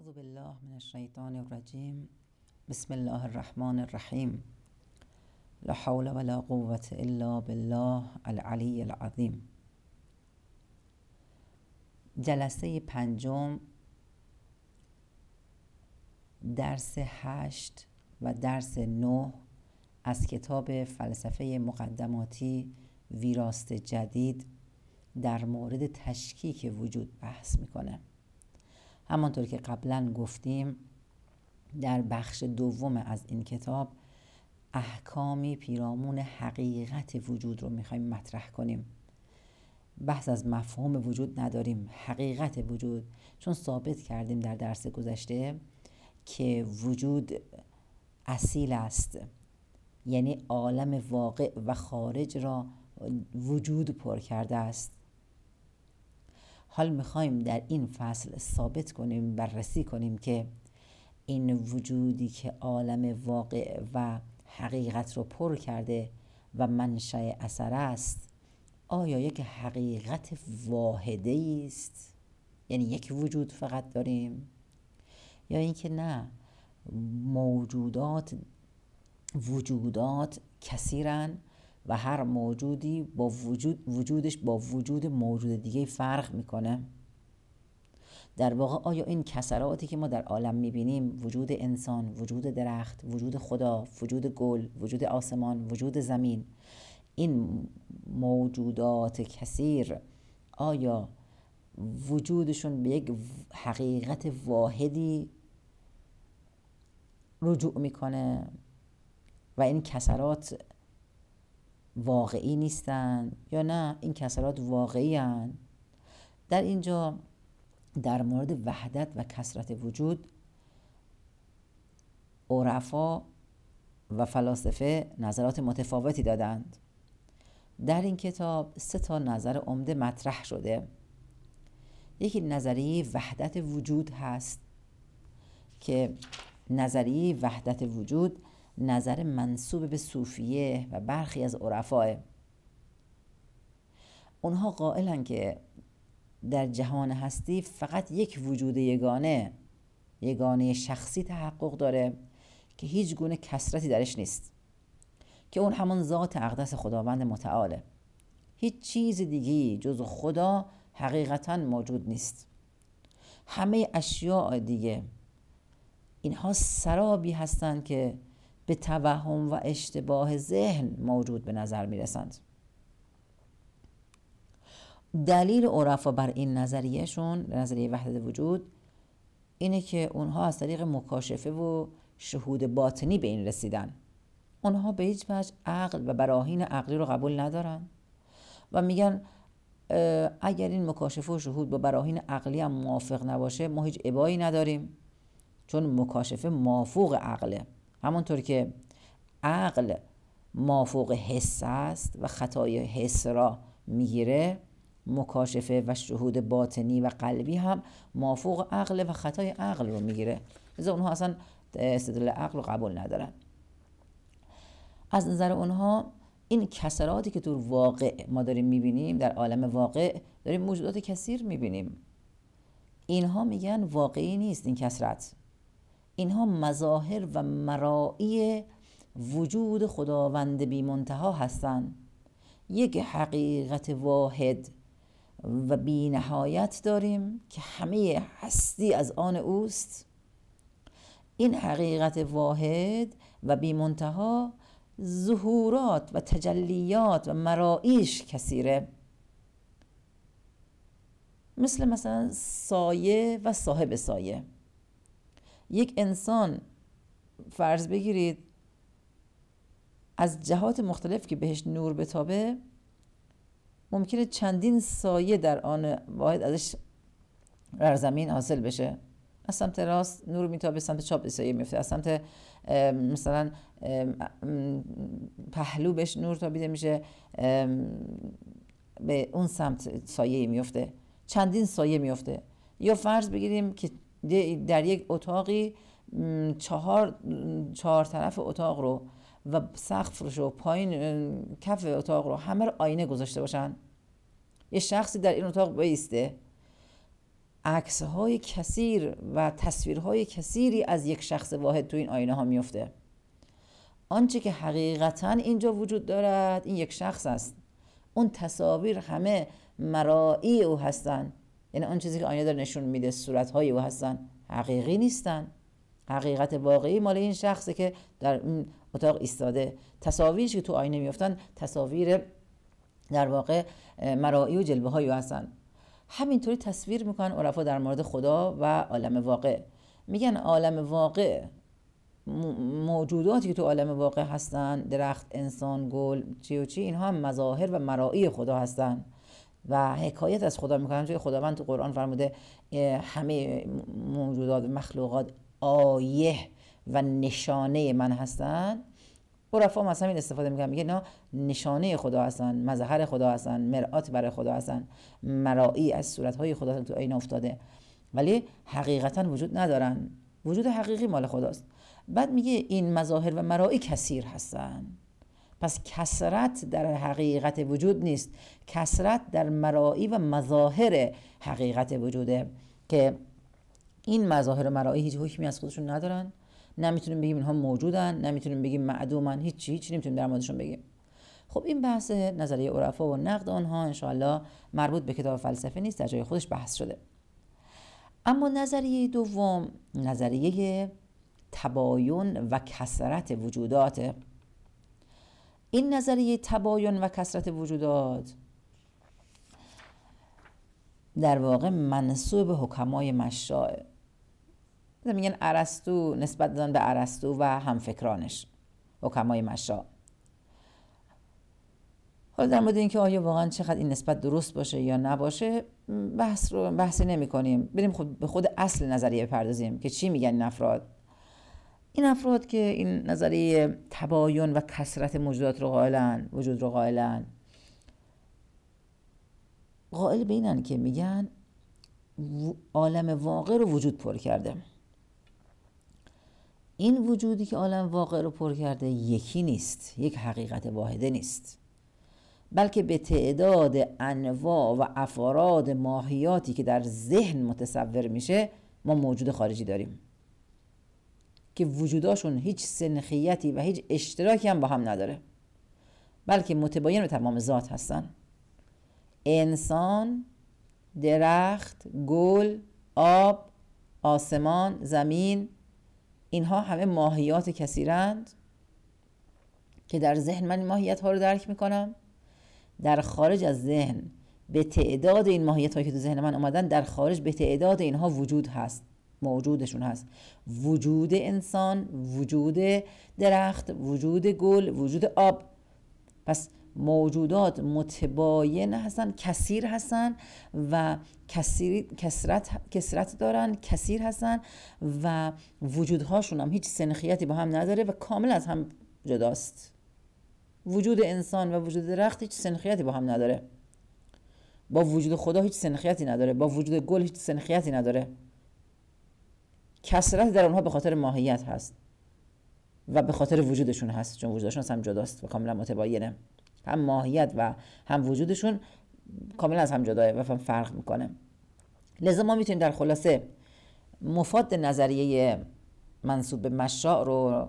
اعوذ بالله من الشیطان الرجیم. بسم الله الرحمن الرحیم. لا حول ولا قوة الا بالله العلی العظیم. جلسه پنجم، درس 8 و درس 9 از کتاب فلسفه مقدماتی ویراست جدید در مورد تشکیک وجود بحث میکنه. همانطور که قبلا گفتیم، در بخش دوم از این کتاب احکامی پیرامون حقیقت وجود رو میخوایم مطرح کنیم. بحث از مفهوم وجود نداریم، حقیقت وجود، چون ثابت کردیم در درس گذشته که وجود اصیل است، یعنی عالم واقع و خارج را وجود پر کرده است. حال میخوایم در این فصل ثابت کنیم، بررسی کنیم که این وجودی که عالم واقع و حقیقت رو پر کرده و منشأ اثر است، آیا یک حقیقت واحده است، یعنی یک وجود فقط داریم، یا اینکه نه، وجودات کثیرن و هر موجودی با وجودش با وجود موجود دیگه فرق میکنه. در واقع آیا این کثراتی که ما در عالم میبینیم، وجود انسان، وجود درخت، وجود خدا، وجود گل، وجود آسمان، وجود زمین، این موجودات کثیر، آیا وجودشون به یک حقیقت واحدی رجوع میکنه و این کثرات واقعی نیستن، یا نه این کثرات واقعی هن؟ در اینجا در مورد وحدت و کثرت وجود عرفا و فلاسفه نظرات متفاوتی دادند. در این کتاب 3 نظر عمده مطرح شده. یکی نظریه وحدت وجود هست که نظریه وحدت وجود نظر منسوب به صوفیه و برخی از عرفاه. اونها قائلن که در جهان هستی فقط یک وجود یگانه شخصی تحقق داره که هیچ گونه کثرتی درش نیست، که اون همان ذات اقدس خداوند متعاله. هیچ چیز دیگی جز خدا حقیقتا موجود نیست. همه اشیاء دیگه اینها سرابی هستند که به توهم و اشتباه ذهن موجود به نظر میرسند. دلیل عرفا بر این نظریهشون، نظریه وحدت وجود، اینه که اونها از طریق مکاشفه و شهود باطنی به این رسیدن. اونها به هیچ وجه عقل و براهین عقلی رو قبول ندارن و میگن اگر این مکاشفه و شهود با براهین عقلی هم موافق نباشه، ما هیچ ابایی نداریم، چون مکاشفه مافوق عقله. همونطور که عقل مافوق حس است و خطای حس را میگیره، مکاشفه و شهود باطنی و قلبی هم مافوق عقل و خطای عقل رو میگیره. لذا اونها اصلا استدلال عقل رو قبول ندارن. از نظر اونها این کثراتی که تو واقع ما داریم میبینیم، در عالم واقع داریم موجودات کثیر میبینیم، اینها میگن واقعی نیست. این کثرت، اینها مظاهر و مرایی وجود خداوند بی منتها هستند. یک حقیقت واحد و بی نهایت داریم که همه هستی از آن اوست. این حقیقت واحد و بی منتها ظهورات و تجلیات و مراییش کثیره، مثلا سایه و صاحب سایه. یک انسان فرض بگیرید از جهات مختلف که بهش نور بتابه، ممکنه چندین سایه در آن واحد ازش بر زمین حاصل بشه. از سمت راست نور میتابه، سمت چپ سایه میفته، از سمت مثلا پهلو بهش نور تابیده میشه، به اون سمت سایه میفته، چندین سایه میفته. یا فرض بگیریم که در یک اتاقی 4 طرف اتاق رو و سقف رو، پایین کف اتاق رو، همه رو آینه گذاشته باشن. یه شخصی در این اتاق بایسته، عکس‌های کثیر و تصویرهای کثیری از یک شخص واحد تو این آینه ها میفته. آنچه که حقیقتاً اینجا وجود دارد این یک شخص است. اون تصاویر همه مرئی او هستن، یعنی آن چیزی که آینه داره نشون میده صورت‌های او هستن، حقیقی نیستن. حقیقت واقعی مال این شخصه که در این اتاق ایستاده. تصاویری که تو آینه میفتن تصاویر در واقع مرئی و جلوه‌های او هستن. همینطوری تصویر میکنن عرفا در مورد خدا و عالم واقع. میگن عالم واقع، موجوداتی که تو عالم واقع هستن، درخت، انسان، گل، چی و چی، اینها هم مظاهر و مرایی خدا هستن و حکایت از خدا میکنن. چون خداوند تو قرآن فرموده همه موجودات و مخلوقات آیه و نشانه من هستن. عرفا مثلا این استفاده میکنن، میگه نه نشانه خدا هستن، مظهر خدا هستن، مرآت برای خدا هستن، مرایی از صورتهای خدا هستن تو آینه افتاده، ولی حقیقتا وجود ندارن. وجود حقیقی مال خداست. بعد میگه این مظاهر و مرایی کثیر هستن. پس کثرت در حقیقت وجود نیست، کثرت در مرایی و مظاهر حقیقت وجوده که این مظاهر و مرایی هیچ حکمی از خودشون ندارن. نمیتونیم بگیم اینها موجودن، نمیتونیم بگیم معدومن، هیچ نمیتونیم در موردشون بگیم. خب این بحث نظریه عرفا و نقد آنها انشاءالله مربوط به کتاب فلسفه نیست، در جای خودش بحث شده. اما نظریه دوم، نظریه تباین و کثرت وجودات. این نظریه تباین و کثرت وجودات در واقع منسوب به حکمای مشاء. میگن ارسطو، نسبت دادن به ارسطو و همفکرانش حکمای مشاء. حالا در مورد اینکه آیا واقعا چقدر این نسبت درست باشه یا نباشه بحثی نمی کنیم. بریم به خود اصل نظریه بپردازیم که چی میگن این افراد. این افراد که این نظریه تباین و کثرت موجودات رو قائلن، وجود رو قائلن، قائل به اینن که میگن عالم واقع رو وجود پر کرده. این وجودی که عالم واقع رو پر کرده یکی نیست، یک حقیقت واحده نیست، بلکه به تعداد انواع و افراد ماهیاتی که در ذهن متصور میشه ما موجود خارجی داریم که وجوداشون هیچ سنخیتی و هیچ اشتراکی هم با هم نداره، بلکه متباین به تمام ذات هستن. انسان، درخت، گل، آب، آسمان، زمین، اینها همه ماهیات کثیرند که در ذهن من این ماهیت ها رو درک میکنم. در خارج از ذهن به تعداد این ماهیت هایی که تو ذهن من اومدن، در خارج به تعداد اینها وجود هست، موجودشون هست. وجود انسان، وجود درخت، وجود گل، وجود آب. پس موجودات متباین هستن، کثیر هستن و کثرت دارن، کثیر هستن و وجودهاشون هم هیچ سنخیتی با هم نداره و کامل از هم جداست. وجود انسان و وجود درخت هیچ سنخیتی با هم نداره، با وجود خدا هیچ سنخیتی نداره، با وجود گل هیچ سنخیتی نداره. کثرت در اونها به خاطر ماهیت هست و به خاطر وجودشون هست، چون وجودشون هم جداست و کاملا متباینه. هم ماهیت و هم وجودشون کاملا از هم جداه و هم فرق میکنه. لذا ما میتونیم در خلاصه مفاد نظریه منسوب به مشاء رو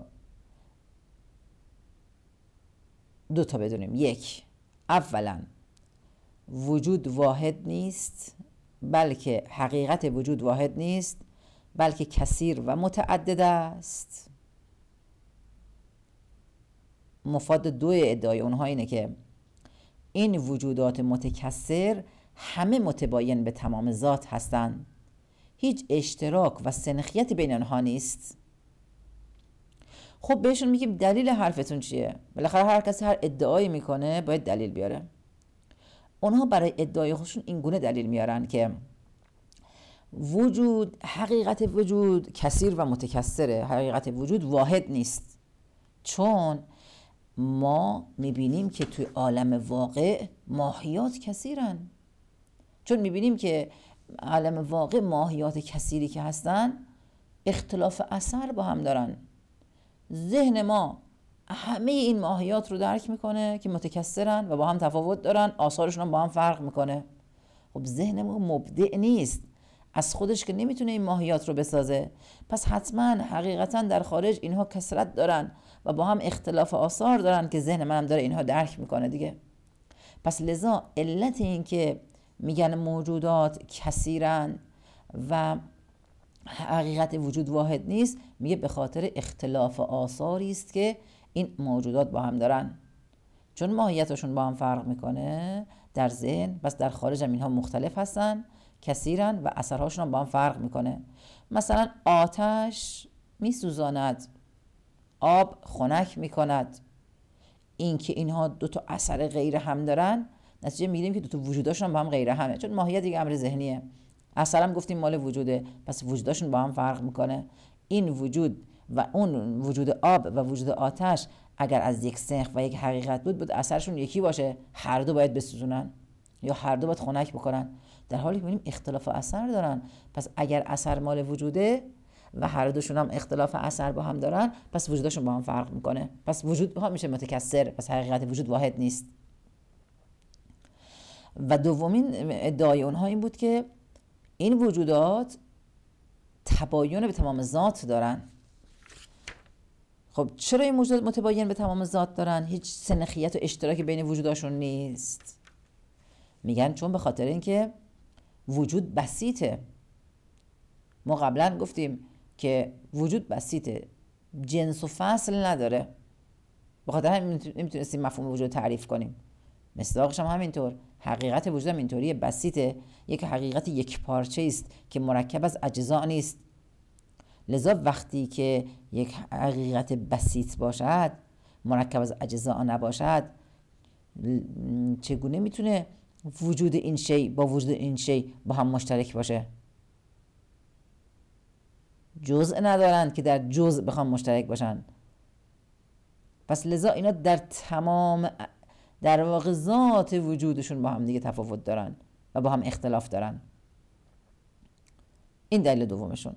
دو تا بدونیم. یک، اولا وجود واحد نیست، بلکه حقیقت وجود واحد نیست، بلکه کثیر و متعدد است. مفاد دو ادعای اونها اینه که این وجودات متکثر همه متباین به تمام ذات هستند، هیچ اشتراک و سنخیتی بین آنها نیست. خب بهشون میگیم دلیل حرفتون چیه؟ بالاخره هر کسی هر ادعایی میکنه باید دلیل بیاره. اونها برای ادعای خودشون این گونه دلیل میارن که وجود، حقیقت وجود کثیر و متکثره، حقیقت وجود واحد نیست. چون ما میبینیم که توی عالم واقع ماهیات کثیرن، چون میبینیم که عالم واقع ماهیات کثیری که هستن اختلاف اثر با هم دارن. ذهن ما همه این ماهیات رو درک میکنه که متکثرن و با هم تفاوت دارن، آثارشون هم با هم فرق میکنه. خب ذهن ما مبدع نیست، از خودش که نمیتونه این ماهیات رو بسازه، پس حتما حقیقتا در خارج اینها کثرت دارن و با هم اختلاف آثار دارن که ذهن منم داره اینها درک میکنه دیگه. پس لذا علت این که میگن موجودات کثیرن و حقیقت وجود واحد نیست، میگه به خاطر اختلاف آثاری است که این موجودات با هم دارن. چون ماهیتشون با هم فرق میکنه در ذهن، پس در خارج هم اینها مختلف هستن، کثیرن و اثرهاشون هم با هم فرق میکنه. مثلا آتش میسوزاند، آب خنک میکند. این که اینها دو تا اثر غیر هم دارن، نتیجه میگیریم که دو تا وجوداشون با هم غیر همه، چون ماهیت دیگه امر ذهنیه. اثرم گفتیم مال وجوده، پس وجوداشون با هم فرق میکنه. این وجود و اون وجود آب و وجود آتش اگر از یک سنخ و یک حقیقت بود اثرشون یکی باشه، هر دو باید بسوزونن یا هر دو باید خنک بکنن. در حالی که می‌بینیم اختلاف اثر دارن، پس اگر اثر مال وجوده و هر دوشون هم اختلاف اثر با هم دارن، پس وجودشون با هم فرق میکنه، پس وجود ها میشه متکثر، پس حقیقت وجود واحد نیست. و دومین ادعای اونها این بود که این وجودات تباین به تمام ذات دارن. خب چرا این موجودات متباین به تمام ذات دارن؟ هیچ سنخیت و اشتراکی بین وجوداشون نیست. میگن چون به خاطر اینکه وجود بسیطه. ما قبلا گفتیم که وجود بسیطه، جنس و فصل نداره، به خاطر همین نمیتونستیم مفهوم وجود تعریف کنیم. مصداقش هم همینطور، حقیقت وجود هم اینطوریه، بسیطه، یک حقیقت یک پارچه است که مرکب از اجزا نیست. لذا وقتی که یک حقیقت بسیط باشد، مرکب از اجزا نباشد، چگونه میتونه وجود این شی با وجود این شی با هم مشترک باشه؟ جزء ندارند که در جزء بخوام مشترک باشن. پس لذا اینا در تمام در واقع ذات وجودشون با هم دیگه تفاوت دارن و با هم اختلاف دارن. این دلیل دومشون.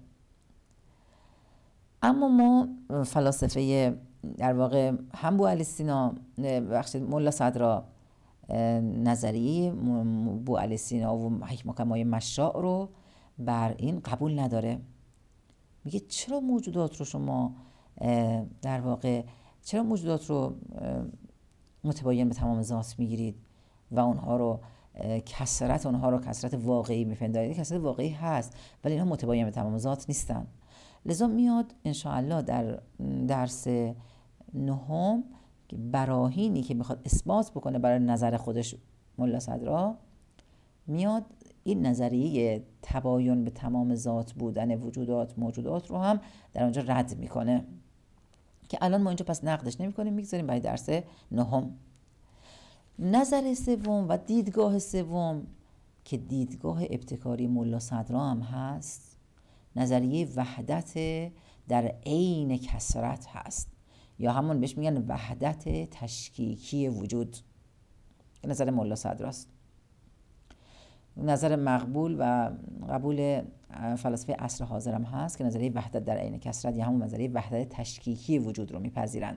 اما ما فلاسفه در واقع هم بوعلی سینا ملا صدرا نظریه بوعلی سینا و حکمای مشاع رو بر این قبول نداره. میگه چرا موجودات رو شما در واقع چرا موجودات رو متباین به تمام ذات میگیرید و اونها رو کثرت واقعی میپندارید؟ کثرت واقعی هست ولی اینها متباین به تمام ذات نیستن. لذا میاد انشاءالله در درس 9 که براهینی که میخواد اثبات بکنه برای نظر خودش ملا صدرا، میاد این نظریه تباین به تمام ذات بودن موجودات رو هم در اونجا رد میکنه که الان ما اینجا پس نقدش نمیکنیم، میگذاریم برای درس 9. نظر سوم و دیدگاه سوم که دیدگاه ابتکاری ملا صدرا هم هست، نظریه وحدت در عین کثرت هست، یا همون بهش میگن وحدت تشکیکی وجود. نظر ملا صدراست، نظر مقبول و قبول فلاسفه عصر حاضر هم هست که نظریه وحدت در عین کثرت یا همون نظریه وحدت تشکیکی وجود رو میپذیرن.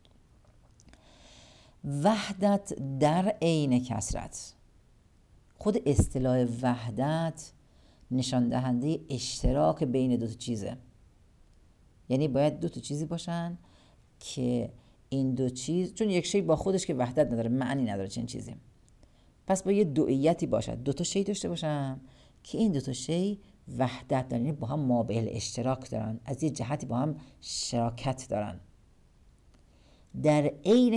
وحدت در عین کثرت، خود اصطلاح وحدت نشان دهنده اشتراک بین دو تا چیزه. یعنی باید دو تا چیزی باشن که این دو چیز، چون یک شی با خودش که وحدت نداره، معنی نداره چنین چیزی، پس با یه دوئیتی باشد، دو تا شی داشته باشن که این دو تا شی وحدت دارن، یعنی با هم مابعل اشتراک دارن، از یه جهتی با هم شراکت دارن. در عین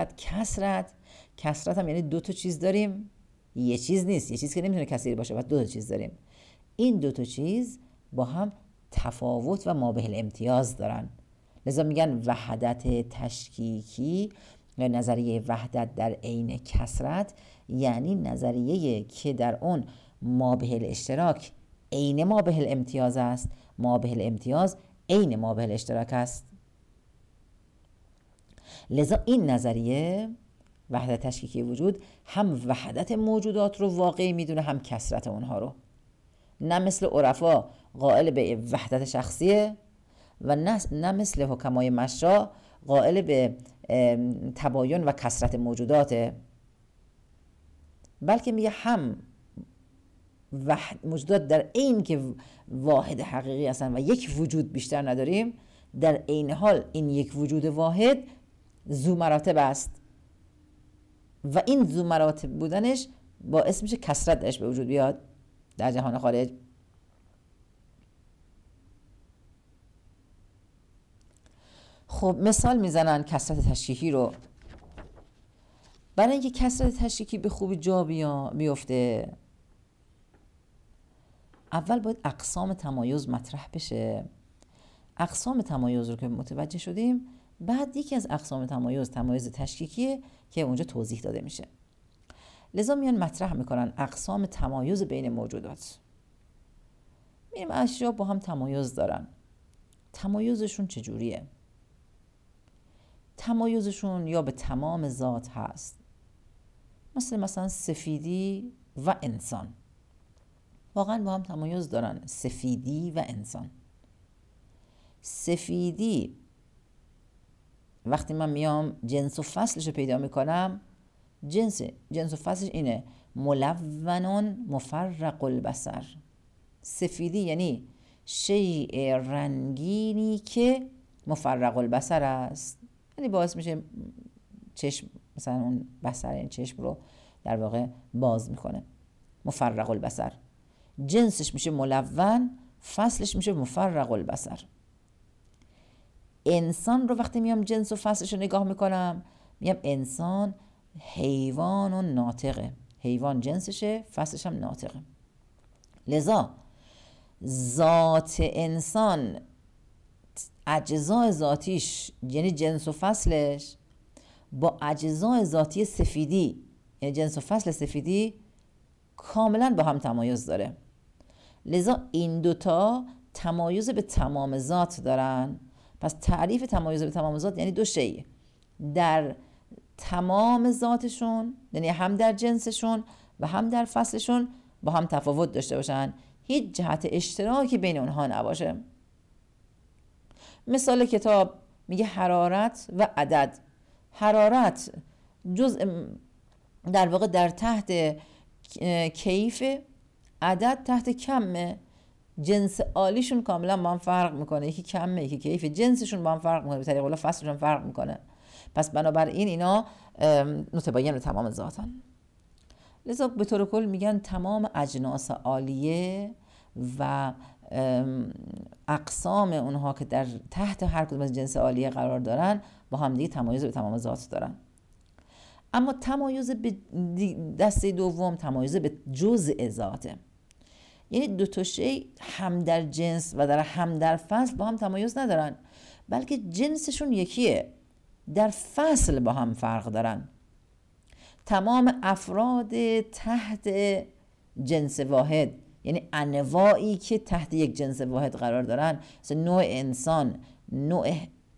کثرت هم یعنی دو تا چیز داریم، یه چیز نیست، یه چیز که نمیتونه کثیر باشه، بعد دو تا چیز داریم. این دو تا چیز با هم تفاوت و مابعل امتیاز دارن. لذا میگن وحدت تشکیکی یا نظریه وحدت در عین کثرت، یعنی نظریه که در اون مابعل اشتراک عین مابعل امتیاز است، مابعل امتیاز عین مابعل اشتراک است. لذا این نظریه وحدت تشکیکی وجود هم وحدت موجودات رو واقعی میدونه، هم کثرت اونها رو. نه مثل عرفا قائل به وحدت شخصیه و نه مثل حکمای مشاع قائل به تباین و کثرت موجوداته، بلکه میگه هم موجودات در عین که واحد حقیقی هستن و یک وجود بیشتر نداریم، در عین حال این یک وجود واحد ذو مراتب است و این ذو مراتب بودنش باعث میشه کثرت درش به وجود بیاد در جهان خارج. خب مثال میزنن کثرت تشکیکی رو. برای اینکه کثرت تشکیکی به خوبی جا بیفته، اول باید اقسام تمایز مطرح بشه. اقسام تمایز رو که متوجه شدیم، بعد یکی از اقسام تمایز تشکیکیه که اونجا توضیح داده میشه. لذا میان مطرح میکنن اقسام تمایز بین موجودات. میریم اشیا با هم تمایز دارن، تمایزشون چجوریه؟ تمایزشون یا به تمام ذات هست، مثلا سفیدی و انسان واقعا با هم تمایز دارن، سفیدی و انسان. سفیدی وقتی من میام جنس و فصلش رو پیدا میکنم، جنس و فصلش اینه: ملون مفرق البصر. سفیدی یعنی شیء رنگینی که مفرق البصر است، یعنی باعث میشه چشم، مثلا اون بصر این چشم رو در واقع باز میکنه. مفرق البصر جنسش میشه ملون، فصلش میشه مفرق البصر. انسان رو وقتی میام جنس و فصلش رو نگاه میکنم، میام انسان حیوان و ناطقه. حیوان جنسشه، فصلش هم ناطقه. لذا ذات انسان، اجزای ذاتیش یعنی جنس و فصلش با اجزای ذاتی سفیدی یعنی جنس و فصل سفیدی کاملا با هم تمایز داره. لذا این دوتا تمایز به تمام ذات دارن. پس تعریف تمایز به تمام ذات یعنی دو شیء در تمام ذاتشون، یعنی هم در جنسشون و هم در فصلشون با هم تفاوت داشته باشن، هیچ جهت اشتراکی بین اونها نباشه. مثال کتاب میگه حرارت و عدد. حرارت جزء در واقع در تحت کیف، عدد تحت کمه. جنس عالیشون کاملا با هم فرق میکنه، یکی کمه یکی کیف، جنسشون با هم فرق میکنه، به طریق الله فصلشون فرق میکنه. پس بنابراین اینا متباین به تمام ذاتن. لذا به طور کل میگن تمام اجناس عالیه و اقسام اونها که در تحت هر کدوم از جنس عالیه قرار دارن با هم دیگه تمایز به تمام ذات دارن. اما تمایز به دسته دوم تمایز به جزء ذاته، یعنی دو تا شی هم در جنس و هم در فصل با هم تمایز ندارن، بلکه جنسشون یکیه، در فصل با هم فرق دارن. تمام افراد تحت جنس واحد، یعنی انواعی که تحت یک جنس واحد قرار دارن، مثل نوع انسان، نوع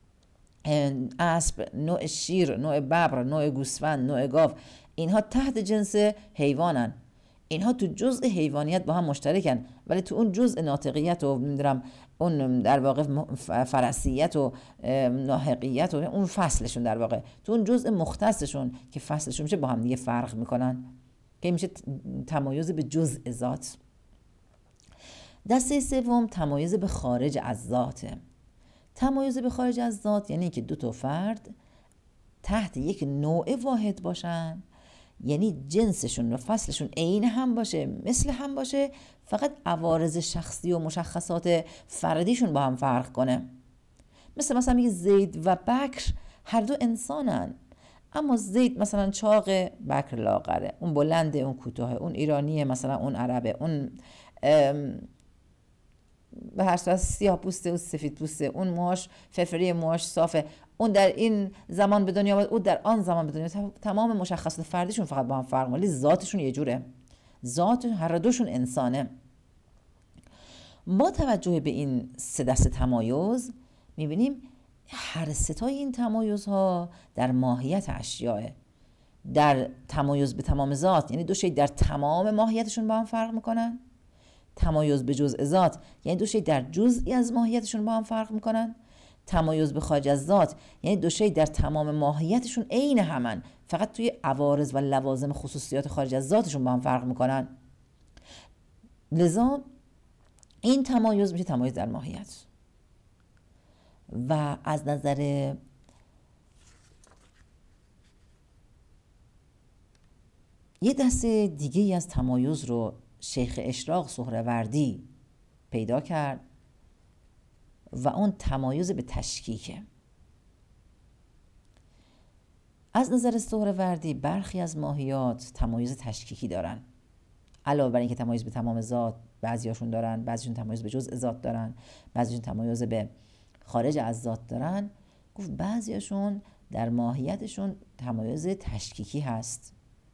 اسب، نوع شیر، نوع ببر، نوع گوسفند، نوع گاو، اینها تحت جنس حیوانن. اینها تو جزء حیوانیت با هم مشترکن، ولی تو اون جزء ناطقیت و نمیدونم اون در واقع فرسیت و ناحقیت و اون فصلشون، در واقع تو اون جزء مختصشون که فصلشون میشه با هم دیگه فرق میکنن، که میشه تمایز به جزء ذات. دسته سوم تمایز به خارج از ذاته. تمایز به خارج از ذات یعنی که دو تا فرد تحت یک نوع واحد باشن، یعنی جنسشون و فصلشون عین هم باشه، مثل هم باشه، فقط عوارض شخصی و مشخصات فردیشون با هم فرق کنه. مثلا میگه زید و بکر هر دو انسانن، اما زید مثلا چاقه، بکر لاغره، اون بلنده، اون کوتاهه، اون ایرانیه، مثلا اون عربه، اون به هر صورت سیاه پوسته و سفید پوسته، اون موهاش فرفری، موهاش صافه، اون در این زمان به دنیا آمد، اون در آن زمان به دنیا. تمام مشخصات فردیشون فقط با هم فرق، ولی ذاتشون یه جوره، ذات هر دوشون انسانه. با توجه به این سه دسته تمایز میبینیم هر ستای این تمایزها در ماهیت اشیاء. در تمایز به تمام ذات یعنی دو شی در تمام ماهیتشون با هم فرق میکنن. تمایز به جزء ذات یعنی دو شی در جزئی از ماهیتشون با هم فرق میکنن. تمایز به خارج از ذات یعنی دو شی در تمام ماهیتشون عین همن، فقط توی عوارض و لوازم خصوصیات خارج از ذاتشون با هم فرق میکنن. لذا این تمایز میشه تمایز در ماهیت. و از نظر یه دسته دیگه ای از تمایز رو شیخ اشراق سهروردی پیدا کرد و اون تمایز به تشکیکه. از نظر سهروردی برخی از ماهیات تمایز تشکیکی دارن، علاوه بر اینکه تمایز به تمام ذات بعضیاشون دارن، بعضیشون تمایز به جزء ذات دارن، بعضیشون تمایز به خارج از ذات دارن. گفت بعضیاشون در ماهیتشون تمایز تشکیکی هست،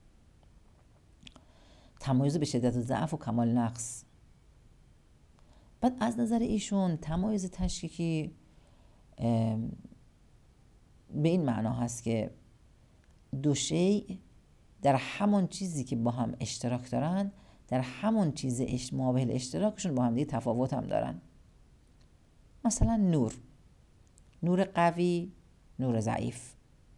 تمایز به شدت و ضعف و کمال نقص. بعد از نظر ایشون تمایز تشکیکی به این معنا هست که دو شیء در همون چیزی که با هم اشتراک دارن، در همون چیز مابه اشتراکشون با هم دیگه تفاوت هم دارن. مثلا نور قوی، نور ضعیف،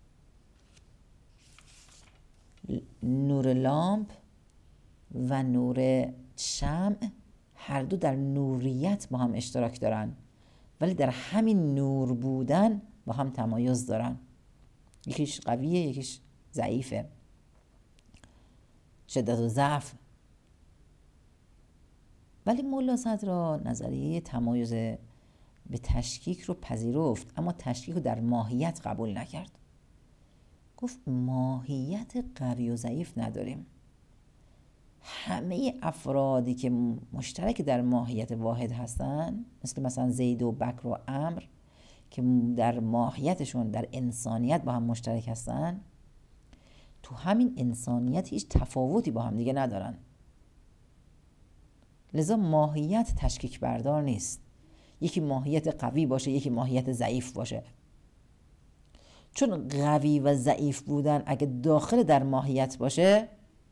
نور لامپ و نور شمع هر دو در نوریت با هم اشتراک دارن، ولی در همین نور بودن با هم تمایز دارن. یکیش قویه، یکیش ضعیفه، شدت و ضعف. ولی ملا صدرا نظریه تمایز به تشکیک رو پذیرفت، اما تشکیک رو در ماهیت قبول نکرد. گفت ماهیت قوی و ضعیف نداریم. همه افرادی که مشترک در ماهیت واحد هستن، مثلا زید و بکر و عمرو که در ماهیتشون در انسانیت با هم مشترک هستن، تو همین انسانیت هیچ تفاوتی با هم دیگه ندارن. لذا ماهیت تشکیک بردار نیست، یکی ماهیت قوی باشه یکی ماهیت ضعیف باشه. چون قوی و ضعیف بودن اگه داخل در ماهیت باشه،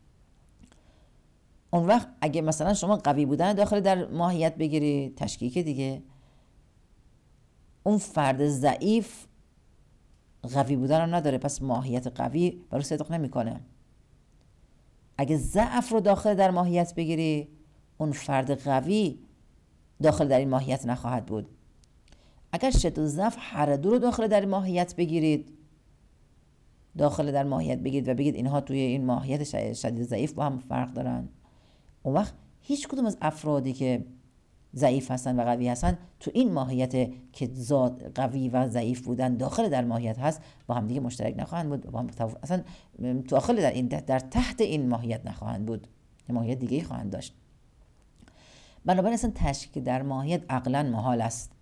اون وقت اگه مثلا شما قوی بودن داخل در ماهیت بگیری، تشکیک دیگه. اون فرد ضعیف قوی بودن رو نداره، پس ماهیت قوی برای صدق نمیکنه. اگه ضعف رو داخل در ماهیت بگیری، اون فرد قوی داخل در این ماهیت نخواهد بود. اگر شدت و ضعف هر دو رو داخل در ماهیت بگیرید، داخل در ماهیت بگیرید و بگید اینها توی این ماهیت شدید و ضعیف با هم فرق دارن، اون وقت هیچ کدوم از افرادی که ضعیف هستن و قوی هستن تو این ماهیت که ذات قوی و ضعیف بودن داخل در ماهیت هست با هم دیگه مشترک نخواهند بود، با هم اصلا داخل در تحت این ماهیت نخواهند بود، ماهیت دیگه خواهند داشت. بنابراین اصلا تشکیک در ماهیت عقلا محال است.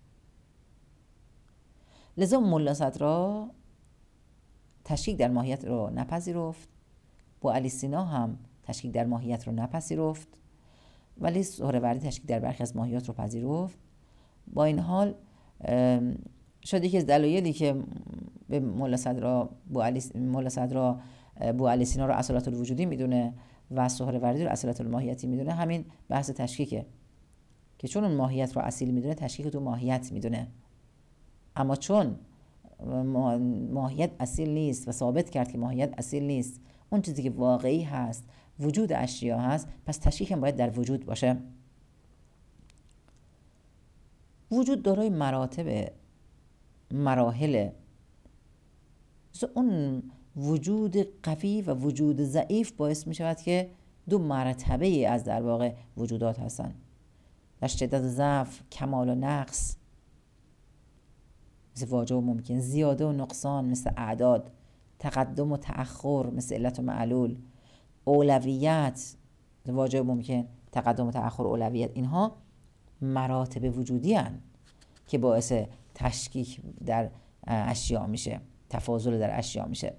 لذا ملا صدرا تشکیک در ماهیت رو نپذیرفت، بوعلی سینا هم تشکیک در ماهیت رو نپذیرفت، ولی سهروردی تشکیک در برخی از ماهیات رو پذیرفت. با این حال شاید یکی از دلایلی که به ملا صدرا بوعلی سینا رو اصالت الوجودی میدونه و سهروردی رو اصالت الماهیتی میدونه همین بحث تشکیکه، که چون اون ماهیت رو اصیل میدونه تشکیک تو ماهیت میدونه، اما چون ماهیت اصیل نیست و ثابت کرد که ماهیت اصیل نیست، اون چیزی که واقعی هست وجود اشیا هست، پس تشکیک هم باید در وجود باشه. وجود دارای مراحل، اون وجود قوی و وجود ضعیف باعث می شود که دو مرتبه از در واقع وجودات هستن، در شدت ضعف، کمال و نقص، مثل واجب و ممکن، زیاده و نقصان مثل اعداد، تقدم و تأخر مثل علت و معلول، اولویت، واجب و ممکن، تقدم و تأخر، اولویت. اینها مراتب وجودی هستند که باعث تشکیک در اشیا میشه، تفاضل در اشیا میشه.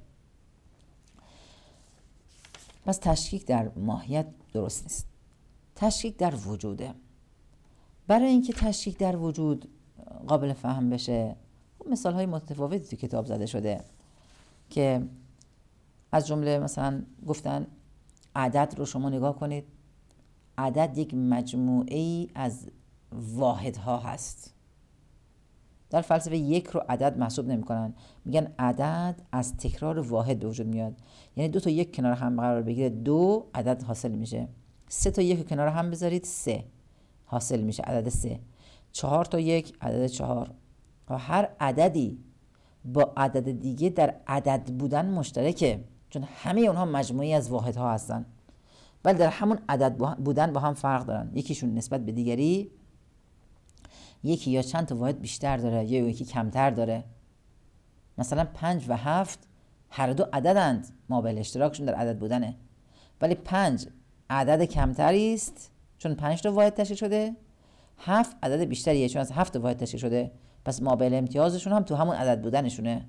پس تشکیک در ماهیت درست نیست، تشکیک در وجوده. برای اینکه تشکیک در وجود قابل فهم بشه، مثال های متفاوتی تو کتاب زده شده که از جمله مثلا گفتن عدد رو شما نگاه کنید، عدد یک مجموعه ای از واحدها هست. در فلسفه یک رو عدد محسوب نمی کنن، میگن عدد از تکرار واحد به وجود میاد، یعنی دو تا یک کنار هم قرار بگیره دو عدد حاصل میشه. 3 تا 1 کنار هم بذارید 3 حاصل میشه عدد 3. 4 تا 1 عدد 4. هر عددی با عدد دیگه در عدد بودن مشترکه، چون همه اونها مجموعی از واحدها هستن، ولی در همون عدد بودن با هم فرق دارن. یکیشون نسبت به دیگری، یکی یا چند تا واحد بیشتر داره یا یکی کمتر داره. مثلا 5 و 7 هر دو عددند، مابل اشتراکشون در عدد بودنه، ولی 5 عدد کمتری است چون 5 تا واحد تشکیل شده، 7 عدد بیشتریه چون از 7 تا واحد تشکیل شده. پس مابل امتیازشون هم تو همون عدد بودنشونه.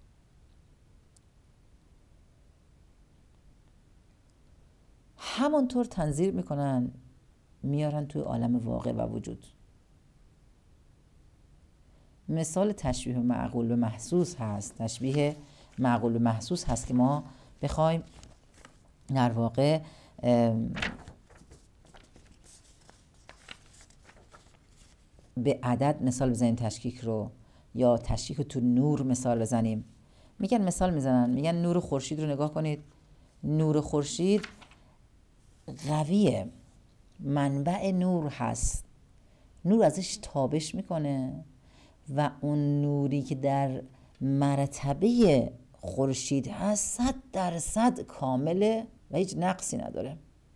همونطور تنظیر میکنن میارن توی عالم واقع و وجود. مثال تشبیه معقول به محسوس هست. تشبیه معقول به محسوس هست که ما بخوایم در واقع به عدد مثال بزنیم تشکیک رو، یا تشکیک رو تو نور مثال بزنیم. مثال میزنن، میگن نور خورشید رو نگاه کنید. نور خورشید قویه، منبع نور هست، نور ازش تابش میکنه و اون نوری که در مرتبه خورشید هست 100% کامله و هیچ نقصی نداره.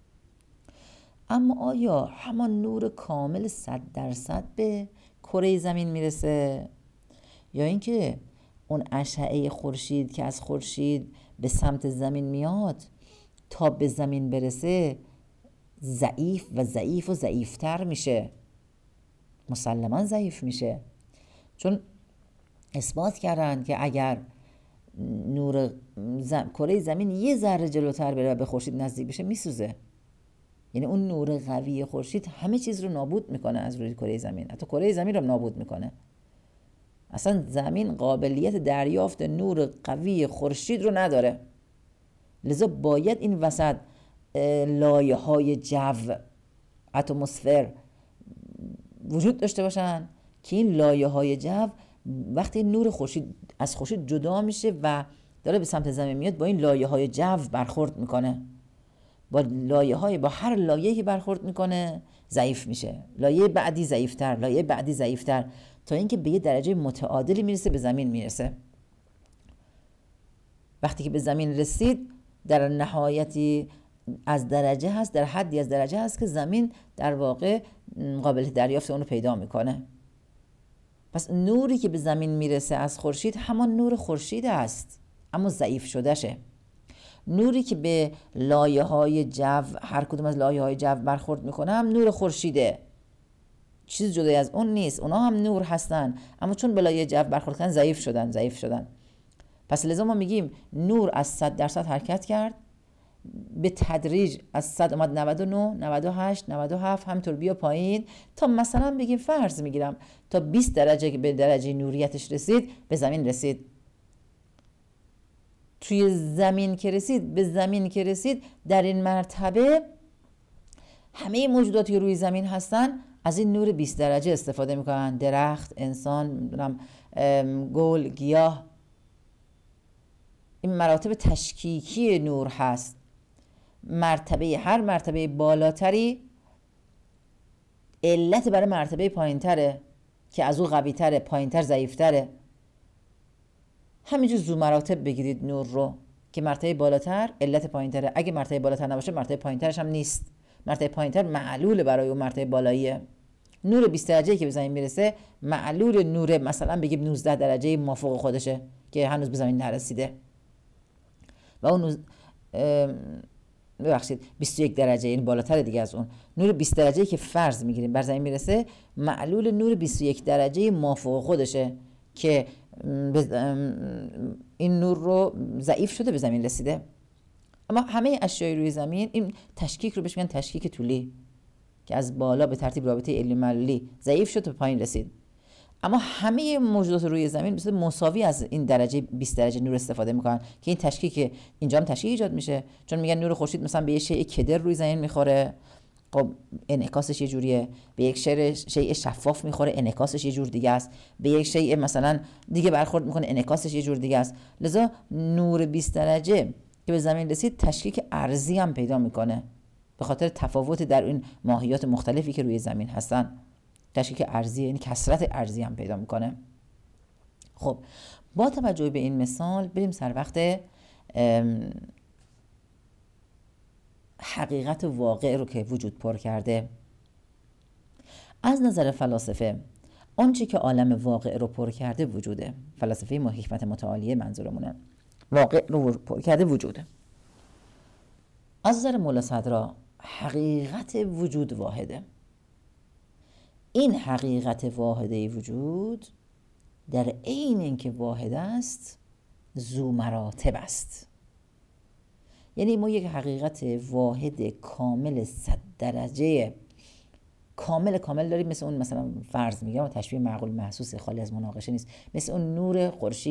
اما آیا همان نور کامل 100% به کره زمین میرسه، یا اینکه اون اشعه خورشید که از خورشید به سمت زمین میاد تا به زمین برسه ضعیف و ضعیف و ضعیفتر میشه؟ مسلماً ضعیف میشه، چون اثبات کردن که اگر نور کره زمین یه ذره جلوتر بره و به خورشید نزدیک بشه میسوزه. یعنی اون نور قوی خورشید همه چیز رو نابود میکنه از روی کره زمین، حتی کره زمین رو نابود میکنه. اصلا زمین قابلیت دریافت نور قوی خورشید رو نداره، لذا باید این وسط لایه های جو، اتمسفر وجود داشته باشن که این لایه های جو وقتی نور خورشید از خورشید جدا میشه و داره به سمت زمین میاد با این لایه های جو برخورد میکنه، با هر لایه‌ای که برخورد میکنه ضعیف میشه، لایه بعدی ضعیفتر، لایه بعدی ضعیفتر، تا اینکه به یه درجه متعادلی میرسه، به زمین میرسه. وقتی که به زمین رسید در نهایتی از درجه هست، در حدی از درجه هست که زمین در واقع قابلیت دریافت اون رو پیدا میکنه. پس نوری که به زمین میرسه از خورشید همان نور خورشید است، اما ضعیف شده شه. نوری که به لایه های جو، هر کدوم از لایه های جو برخورد میکنه هم نور خورشیده، چیز جدای از اون نیست، اونا هم نور هستن، اما چون به لایه جو برخورد کردن ضعیف شدن. پس لذا ما میگیم نور از 100% حرکت کرد، به تدریج از 100 اومد 99 98 97 همینطور بیا پایین تا مثلا بگیم فرض میگیرم تا 20 درجه که به درجه نوریتش رسید به زمین رسید. توی زمین که رسید، به زمین که رسید، در این مرتبه همه موجوداتی که روی زمین هستن از این نور 20 درجه استفاده میکنن. درخت، انسان، گل، گیاه. این مراتب تشکیکی نور هست. هر مرتبه بالاتری علت برای مرتبه پایینتره که از او قویتره، پایینتر ضعیفتره. همینجور زو مراتب بگیرید نور رو که مرتبه بالاتر علت پایینتره، اگه مرتبه بالاتر نباشه مرتبه پایینترش هم نیست، مرتبه پایینتر معلول برای اون مرتبه بالاییه. نور 20 درجه که به زمین میرسه معلول نور مثلا بگیم 19 درجه مافوق خودشه که هنوز به زمین نرسیده، و اون 21 درجه یعنی بالاتر دیگه از اون نور 20 درجه که فرض میگیریم بر زمین میرسه، معلول نور 21 درجه مافوق خودشه که این نور رو ضعیف شده به زمین رسیده. اما همه اشیای روی زمین این تشکیک رو بهش میگن تشکیک طولی که از بالا به ترتیب رابطه علی معلولی ضعیف شد و پایین رسید. اما همه موجودات روی زمین مثلا مساوی از این درجه 20 درجه نور استفاده میکنن که این تشکیک اینجا هم تشکیک ایجاد میشه، چون میگن نور خورشید مثلا به یه شیء کدر روی زمین میخوره، خب انعکاسش یه جوریه، به یک شیء شفاف میخوره انعکاسش یه جور دیگه است، به یک شیء مثلا دیگه برخورد میکنه انعکاسش یه جور دیگه است. لذا نور 20 درجه که به زمین رسید تشکیک ارضی هم پیدا میکنه به خاطر تفاوت در این ماهیات مختلفی که روی زمین هستن. تشکیک ارضی یعنی کثرت ارضی هم پیدا میکنه. خب با توجه به این مثال بریم سر وقت حقیقت واقع رو که وجود پر کرده. از نظر فلاسفه آنچه که عالم واقع رو پر کرده وجوده. فلاسفه ما حکمت متعالیه منظورمونه. واقع رو پر کرده وجوده. از نظر مولا صدرا حقیقت وجود واحده. این حقیقت واحده وجود در عین اینکه واحد است ذو مراتب است. یعنی ما یک حقیقت واحد کامل 100 درجه کامل داریم، مثل اون مثلا فرض میگم و تشبیه معقول محسوس خالی از مناقشه نیست، مثل اون نور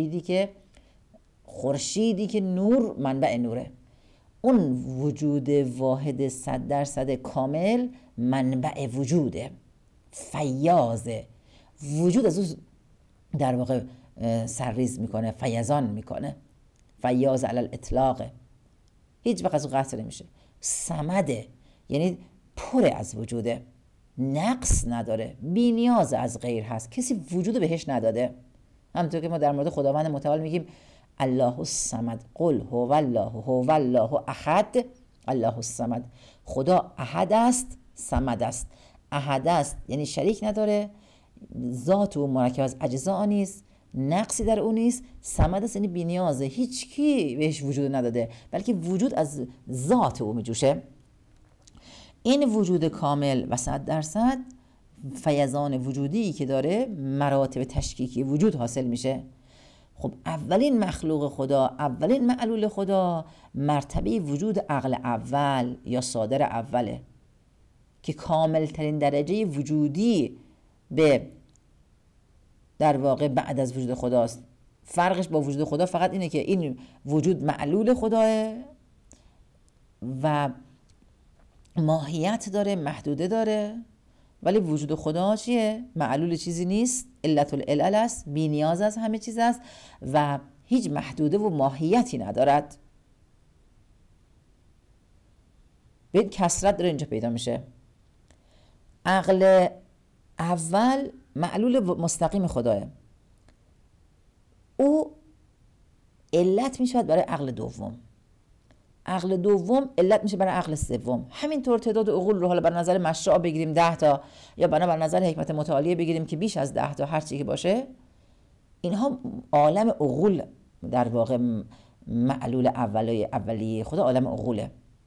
خورشیدی که نور منبع نوره. اون وجود واحد 100% کامل منبع وجوده، فیاضه. وجود از اون در واقع سرریز میکنه، فیضان میکنه، فیاض علی الاطلاق، هیچ وقت از اون قطع نمیشه. صمده یعنی پر از وجوده، نقص نداره، بی نیاز از غیر هست، کسی وجود بهش نداده. همونطور که ما در مورد خداوند متعال میگیم الله الصمد، قل هو الله احد، الله الصمد. خدا احد است، صمد است. احد است یعنی شریک نداره، ذات او مرکب از اجزا نیست، نقصی در اون نیست. صمد است یعنی بی نیازه، هیچ کی بهش وجود نداده، بلکه وجود از ذات او میجوشه. این وجود کامل و 100% فیضان وجودی که داره مراتب تشکیکی وجود حاصل میشه. خب اولین مخلوق خدا، اولین معلول خدا مرتبه وجود عقل اول یا صادر اوله که کامل ترین درجه وجودی به در واقع بعد از وجود خداست. فرقش با وجود خدا فقط اینه که این وجود معلول خداه و ماهیت داره، محدوده داره، ولی وجود خدا چیه؟ معلول چیزی نیست، علت العلل است، بی نیاز از همه چیز است و هیچ محدوده و ماهیتی ندارد. به کثرت داره اینجا پیدا میشه. عقل اول معلول مستقیم خداه، او علت میشود برای عقل دوم، عقل دوم علت میشه برای عقل سوم. همینطور تعداد عقول رو حالا بر نظر مشروع بگیریم 10 تا یا بر نظر حکمت متعالیه بگیریم که بیش از 10 تا، هر چی که باشه، اینها عالم عقول در واقع معلول اولیه خدا عالم عقوله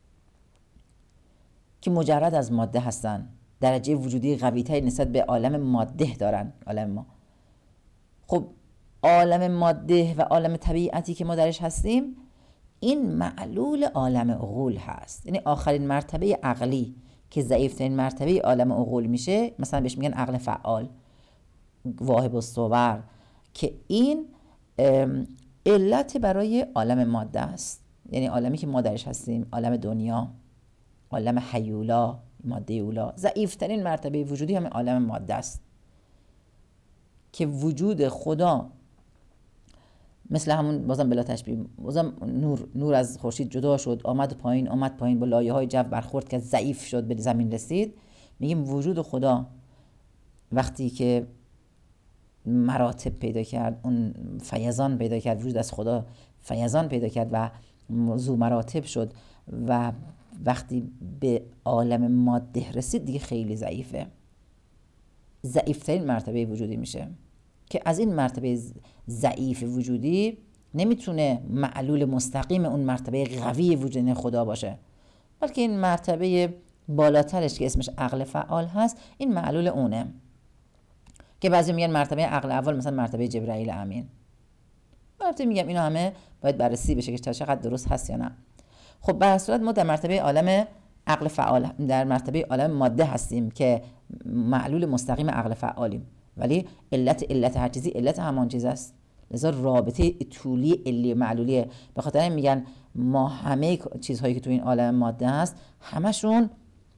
که مجرد از ماده هستن، درجه وجودی قوی‌تری نسبت به عالم ماده دارن. عالم ما خب عالم ماده و عالم طبیعتی که ما درش هستیم این معلول عالم عقول هست. یعنی آخرین مرتبه عقلی که ضعیفترین مرتبه عالم عقول میشه، مثلا بهش میگن عقل فعال، واهب الصور، که این علت برای عالم ماده است. یعنی عالمی که ما درش هستیم، عالم دنیا، عالم حیولا، ماده اولا، ضعیفترین مرتبه وجودی همین عالم ماده است که وجود خدا مثل همون بازم بلا تشبیه، بازم نور از خورشید جدا شد، آمد پایین با لایه های جو برخورد که ضعیف شد، به زمین رسید. میگیم وجود خدا وقتی که مراتب پیدا کرد، اون فیضان پیدا کرد، وجود از خدا فیضان پیدا کرد و ذو مراتب شد و وقتی به عالم ماده رسید دیگه خیلی ضعیفه، ضعیفترین مرتبه وجودی میشه که از این مرتبه ضعیف وجودی نمیتونه معلول مستقیم اون مرتبه قوی وجود خدا باشه، بلکه این مرتبه بالاترش که اسمش عقل فعال هست این معلول اونه که بعضی میگن مرتبه عقل اول مثلا مرتبه جبرائیل امین. البته میگم اینا همه باید بررسی بشه که تا چقدر درست هست یا نه. خب به هر صورت ما در مرتبه عالم عقل فعال، در مرتبه عالم ماده هستیم که معلول مستقیم عقل فعالیم، ولی علت هر چیزی علت همان چیز است. لذا رابطه طولی علی معلولیه. به خاطر این میگن ما همه چیزهایی که تو این عالم ماده هست همشون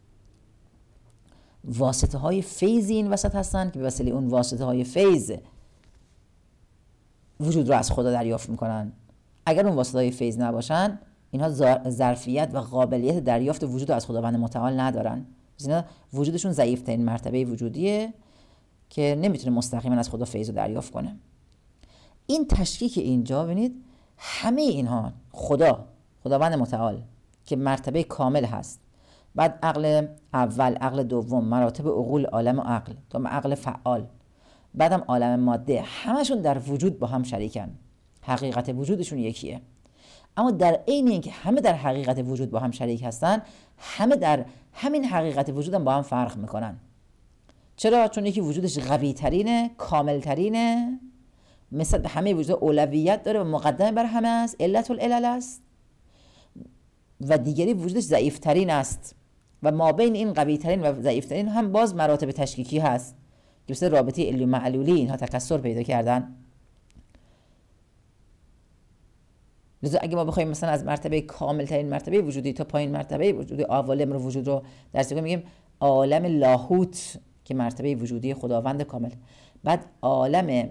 واسطه های فیضی این وسط هستن که به وسیله اون واسطه های فیض وجود رو از خدا دریافت میکنن. اگر اون واسطه های فیض نباشن اینها ظرفیت و قابلیت دریافت وجود از خداوند متعال ندارن. اینا وجودشون ضعیف‌ترین مرتبه وجودیه که نمیتونه مستقیما از خدا فیض رو دریافت کنه. این تشکیک اینجا ببینید همه اینها خداوند متعال که مرتبه کامل هست، بعد عقل اول، عقل دوم، مراتب عقول عالم و عقل تا عقل فعال، بعدم عالم ماده، همشون در وجود با هم شریکن. حقیقت وجودشون یکیه. اما در عین اینکه همه در حقیقت وجود با هم شریک هستن، همه در همین حقیقت وجود هم با هم فرق میکنن. چرا؟ چون یکی وجودش قوی ترینه، کامل ترینه، مثل همه وجود اولویت داره و مقدم بر همه است، علت العلل است، و دیگری وجودش ضعیف ترین است و ما بین این قوی ترین و ضعیف ترین هم باز مراتب تشکیکی هست که مثل رابطه علی و معلولی اینها تکثر پیدا کردن. لذا اگه ما بخوایم مثلا از مرتبه کامل ترین مرتبه وجودی تا پایین مرتبه وجودی عوالم رو وجود رو درس کنیم، میگیم عالم لاهوت که مرتبه وجودی خداوند کامل، بعد عالم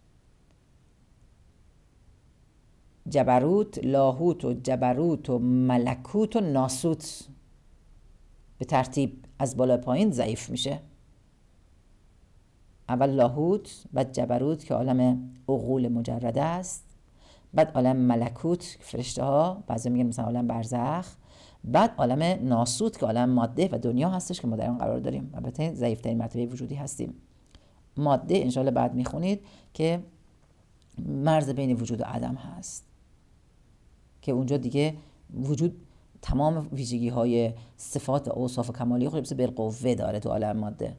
جبروت، لاهوت و جبروت و ملکوت و ناسوت به ترتیب از بالا پایین ضعیف میشه. اول لاهوت، بعد جبروت که عالم عقول مجرده است، بعد عالم ملکوت فرشته ها، بعضی میگن مثلا عالم برزخ، بعد عالم ناسوت که عالم ماده و دنیا هستش که ما در اون قرار داریم. البته ضعیف ترین مرتبه وجودی هستیم. ماده انشاءالله بعد میخونید که مرز بین وجود و عدم هست که اونجا دیگه وجود تمام ویژگی های صفات و اوصاف و کمالی خودش بالقوه داره تو عالم ماده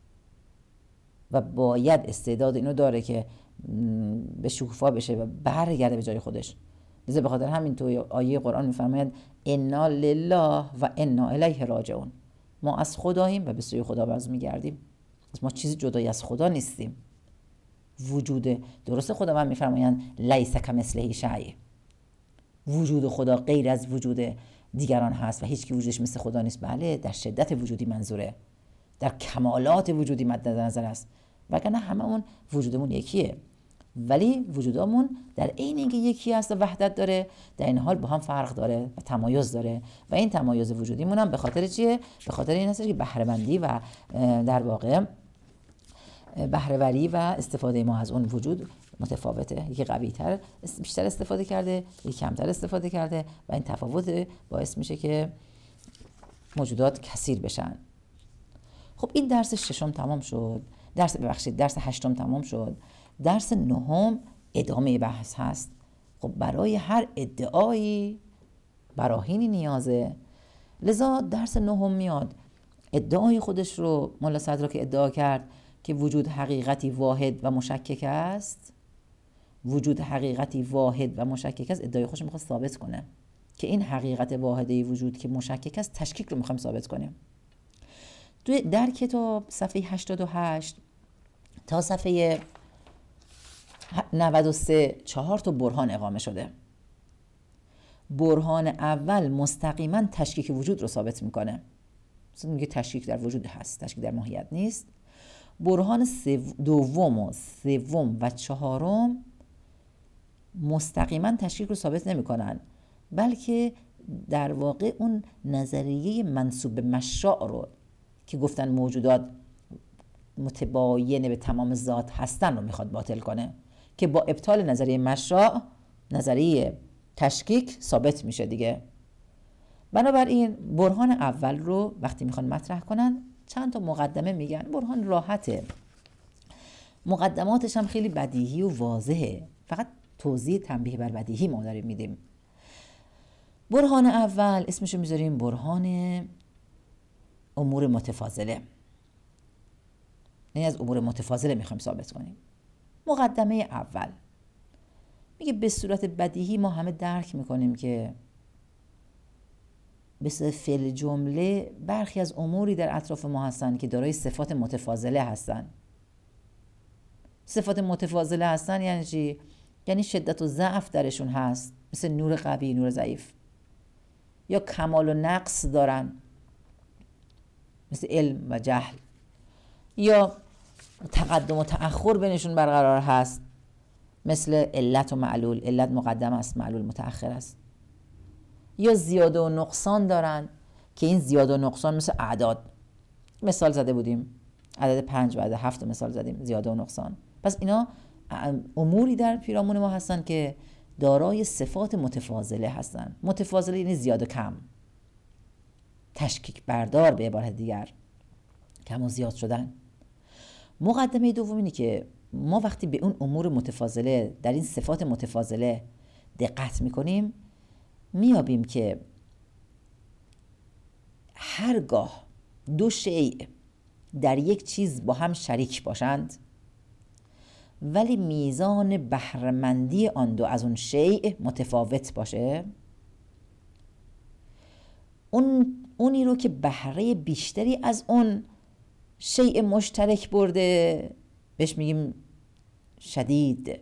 و باید استعداد اینو داره که به شکوفا بشه و برگرده به جای خودش. لذا به خاطر همین تو آیه قرآن میفرماید انا لله و انا الیه راجعون، ما از خداییم و به سوی خدا باز میگردیم. ما چیزی جدای از خدا نیستیم. وجود درست خداوند میفرمایند لیس کمثله شیء، وجود خدا غیر از وجود دیگران هست و هیچ کی وجودش مثل خدا نیست. بله، در شدت وجودی منظوره، در کمالات وجودی مد نظر است، وگرنه هممون وجودمون یکیه، ولی وجودمون در عین اینکه یکی است و وحدت داره، در این حال با هم فرق داره و تمایز داره و این تمایز وجودیمون هم به خاطر چیه؟ به خاطر این هست که بهره‌مندی و در واقع بهره‌وری و استفاده ما از اون وجود متفاوته. یکی قوی‌تر بیشتر استفاده کرده، یکی کمتر استفاده کرده و این تفاوت باعث میشه که موجودات کثیر بشن. خب این درس ششم تمام شد. درس هشتم تمام شد. درس نهم ادامه بحث هست. خب برای هر ادعایی براهینی نیازه. لذا درس نهم میاد ادعای خودش رو مولا صدرا که ادعا کرد که وجود حقیقتی واحد و مشکک است، وجود حقیقتی واحد و مشکک است، ادعای خودش میخواد ثابت کنه که این حقیقت واحده وجود که مشکک است تشکیک رو میخوایم ثابت کنیم. در کتاب صفحه 88 تا صفحه 93 4 تا برهان اقامه شده. برهان اول مستقیما تشکیک وجود رو ثابت میکنه. مثلا میگه تشکیک در وجود هست، تشکیک در ماهیت نیست. برهان دوم و سوم و چهارم مستقیما تشکیک رو ثابت نمیکنن، بلکه در واقع اون نظریه منسوب به مشاع رو که گفتن موجودات متباین به تمام ذات هستن رو میخواد باطل کنه که با ابطال نظریه مشاع نظریه تشکیک ثابت میشه دیگه. بنابراین برهان اول رو وقتی میخوان مطرح کنن چند تا مقدمه میگن. برهان راحته، مقدماتش هم خیلی بدیهی و واضحه، فقط توضیح تنبیه بر بدیهی ما داریم میدیم. برهان اول اسمشو میذاریم برهان امور متفاضله، یعنی از امور متفاضله میخوایم ثابت کنیم. مقدمه اول میگه به صورت بدیهی ما همه درک میکنیم که به صورت فعل جمله برخی از اموری در اطراف ما هستن که دارای صفات متفاضله هستن. صفات متفاضله هستن یعنی چی؟ یعنی شدت و ضعف درشون هست، مثل نور قوی، نور ضعیف، یا کمال و نقص دارن مثل علم و جهل، یا تقدم و تأخر بینشون برقرار هست مثل علت و معلول. علت مقدم است، معلول متأخر است. یا زیاده و نقصان دارن که این زیاده و نقصان مثل اعداد مثال زده بودیم، عدد 5 و عدد 7 مثال زدیم، زیاده و نقصان. پس اینا اموری در پیرامون ما هستن که دارای صفات متفاضله هستن. متفاضله یعنی زیاد و کم، تشکیک بردار، به عبارت دیگر کم و زیاد شدن. مقدمه دوم اینه که ما وقتی به اون امور متفاضله، در این صفات متفاضله دقت میکنیم، میابیم که هرگاه دو شیء در یک چیز با هم شریک باشند ولی میزان بهره‌مندی آن دو از اون شیء متفاوت باشه، اونی رو که بهره بیشتری از اون شیء مشترک برده بهش میگیم شدید،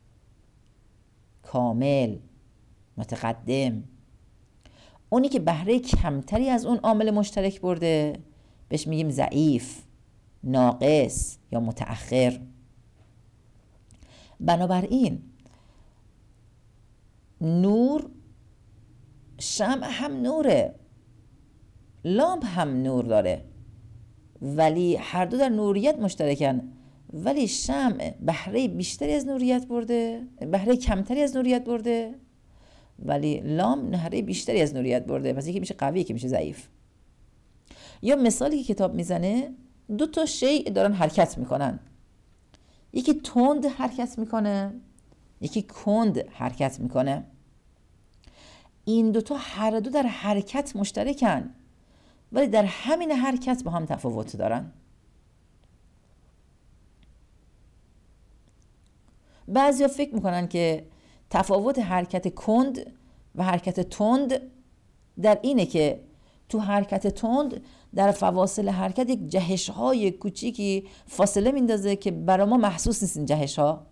کامل، متقدم. اونی که بهره کمتری از اون عامل مشترک برده بهش میگیم ضعیف، ناقص یا متأخر. بنابراین نور، شمع هم نوره، لامپ هم نور داره، ولی هر دو در نوریت مشترکن، ولی شمع بهره بیشتری از نوریت برده، بهره کمتری از نوریت برده، ولی لامپ بهره بیشتری از نوریت برده. پس یکی میشه قوی، یکی میشه ضعیف. یا مثالی که کتاب میزنه، دو تا شیء دارن حرکت میکنن، یکی تند حرکت میکنه، یکی کند حرکت میکنه. این دوتا هر دو در حرکت مشترکن ولی در همین حرکت با هم تفاوت دارن. بعضیا فکر میکنن که تفاوت حرکت کند و حرکت تند در اینه که تو حرکت تند در فواصل حرکت یک جهش‌های کوچیکی فاصله میندازه که برای ما محسوس نیست. این جهش‌ها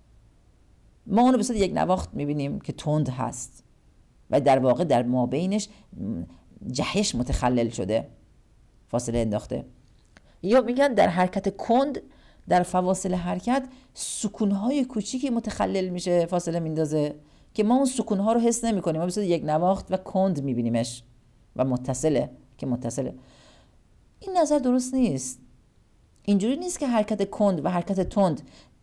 ما اونو به صورت یک نواخت میبینیم که تند هست و در واقع در مابینش جهش متخلل شده، فاصله انداخته. یا میگن در حرکت کند در فواصل حرکت سکون‌های کوچیکی متخلل میشه، فاصله میندازه که ما اون سکون‌ها رو حس نمی‌کنیم، ما به صورت یک نواخت و کند میبینیمش و متصله که متصله. این نظر درست نیست. اینجوری نیست که حرکت کند و حرکت تند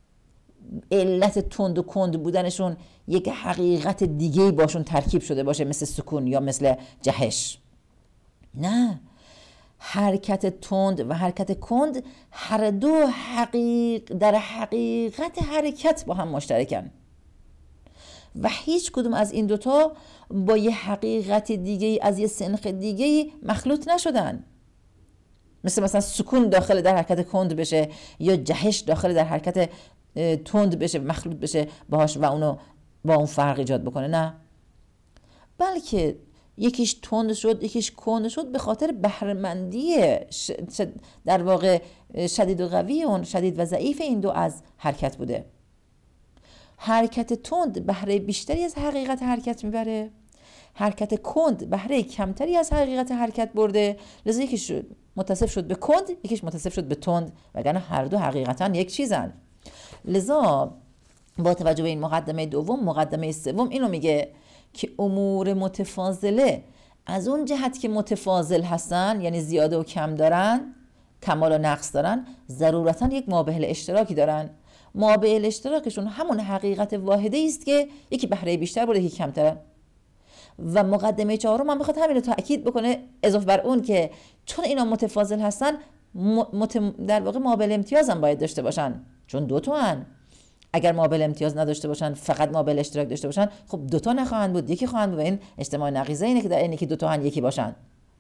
علت تند و کند بودنشون یک حقیقت دیگه‌ای باشون ترکیب شده باشه، مثل سکون یا مثل جهش. نه، حرکت تند و حرکت کند هر دو در حقیقت حرکت با هم مشترکن و هیچ کدوم از این دوتا با یه حقیقت دیگه‌ای از یه سنخ دیگه‌ای مخلوط نشدن. مثلا سکون داخل در حرکت کند بشه یا جهش داخل در حرکت تند بشه، مخلوط بشه باهاش و اونو با اون فرق ایجاد بکنه. نه، بلکه یکیش تند شد یکیش کند شد به خاطر بهره‌مندی در واقع شدید و قوی اون، شدید و ضعیف این دو از حرکت بوده. حرکت تند بهره بیشتری از حقیقت حرکت میبره، حرکت کند بهره کمتری از حقیقت حرکت برده، لذا یکیش متصف شد به کند یکیش متصف شد به تند، وگرنه هر دو حقیقتا یک چیزن. لذا با توجه به این مقدمه دوم، مقدمه سوم اینو میگه که امور متفاضله از اون جهت که متفاضل هستن، یعنی زیاده و کم دارن، کمال و نقص دارن، ضرورتا یک مابعل اشتراکی دارن. مابعل اشتراکشون همون حقیقت واحده است که یکی بهره بیشتر برده یکی کمتر. و مقدمه چهارم هم میخواد همین رو تاکید بکنه، اضافه بر اون که چون اینا متفاضل هستن در واقع مابعل امتیاز هم باید داشته باشن، چون دو تا هن. اگر مابعل امتیاز نداشته باشن، فقط مابعل اشتراک داشته باشن، خب دو تا نخواهند بود، یکی خواهند بود و این اجتماع نقیضه اینه که در اینی که دو تا هن یکی باشن.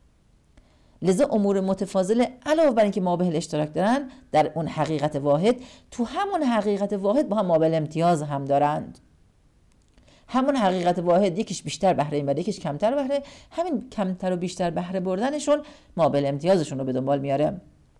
لذا امور متفاضله علاوه بر اینکه مابعل اشتراک دارن در اون حقیقت واحد، تو همون حقیقت واحد با هم مابعل امتیاز هم دارند. همون حقیقت واحد یکیش بیشتر بهره میبره یکیش کمتر بهره، همین کمتر و بیشتر بهره بردنشون مابعل امتیازشون رو به دنبال میاره.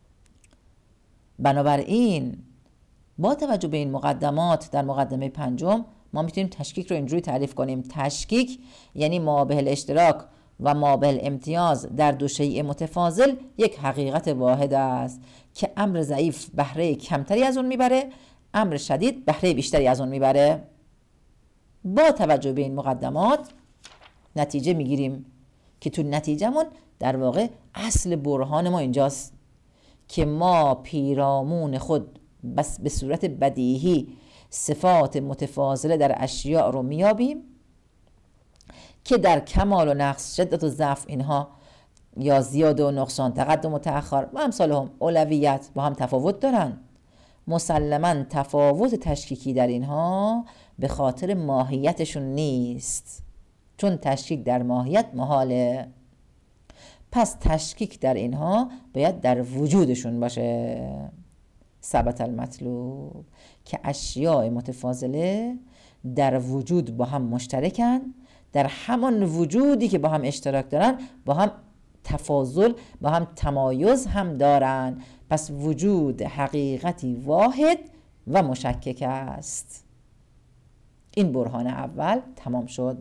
بنابراین با توجه به این مقدمات در مقدمه پنجم ما میتونیم تشکیک رو اینجوری تعریف کنیم. تشکیک یعنی مابعل اشتراک و مابعل امتیاز در دو شیء متفاضل یک حقیقت واحد است که امر ضعیف بهره کمتری از اون میبره، امر شدید بهره بیشتری از اون میبره. با توجه به این مقدمات نتیجه میگیریم که تو نتیجهمون در واقع اصل برهان ما اینجاست که ما پیرامون خود بس به صورت بدیهی صفات متفاضله در اشیاء رو میابیم که در کمال و نقص، شدت و ضعف اینها یا زیاده و نقصان، تقدم و تأخر و امثالهم، اولویت با هم تفاوت دارن. مسلماً تفاوت تشکیکی در اینها به خاطر ماهیتشون نیست، چون تشکیک در ماهیت محاله. پس تشکیک در اینها باید در وجودشون باشه. ثبت المطلوب که اشیاء متفاضله در وجود با هم مشترکن، در همان وجودی که با هم اشتراک دارن با هم تفاضل، با هم تمایز هم دارن. پس وجود حقیقتی واحد و مشکک است. این برهان اول تمام شد.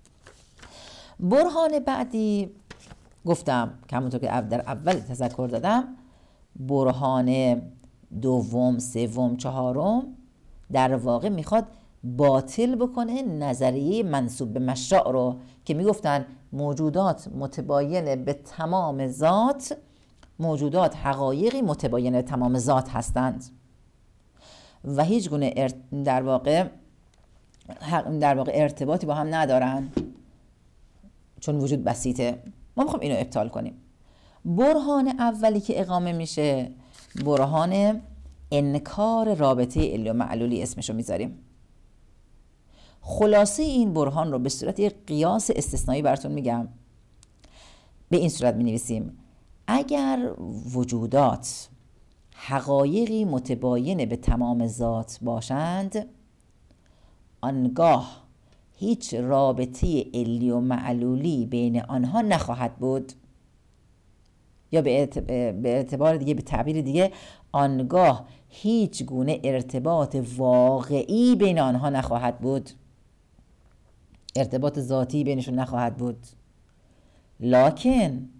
برهان بعدی گفتم که همونطور که در اول تذکر دادم، برهان دوم، سوم، چهارم در واقع میخواد باطل بکنه نظریه منسوب به مشاع رو که میگفتن موجودات متباین به تمام ذات، موجودات حقایقی متباین به تمام ذات هستند و هیچ گونه در واقع ارتباطی با هم ندارن چون وجود بسیطه. ما میخوام اینو ابطال کنیم. برهان اولی که اقامه میشه برهان انکار رابطه علی و معلولی اسمشو میذاریم. خلاصه این برهان رو به صورت یک قیاس استثنایی براتون میگم. به این صورت مینویسیم: اگر وجودات حقایقی متباین به تمام ذات باشند، آنگاه هیچ رابطه علی و معلولی بین آنها نخواهد بود، یا به اعتبار دیگه، به تعبیر دیگه، آنگاه هیچ گونه ارتباط واقعی بین آنها نخواهد بود، ارتباط ذاتی بینشون نخواهد بود. لکن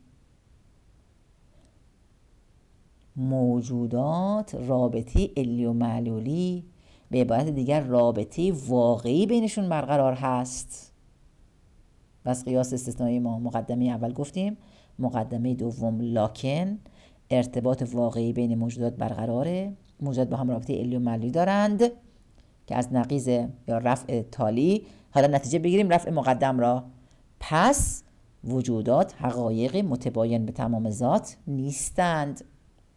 موجودات رابطه علی و معلولی، به عبارت دیگر رابطه واقعی بینشون برقرار هست. بس قیاس استثنایی ما مقدمه اول گفتیم، مقدمه دوم لکن ارتباط واقعی بین موجودات برقراره، موجودات با هم رابطه علی و معلولی دارند که از نقیض یا رفع تالی حالا نتیجه بگیریم رفع مقدم را. پس وجودات حقایق متباین به تمام ذات نیستند.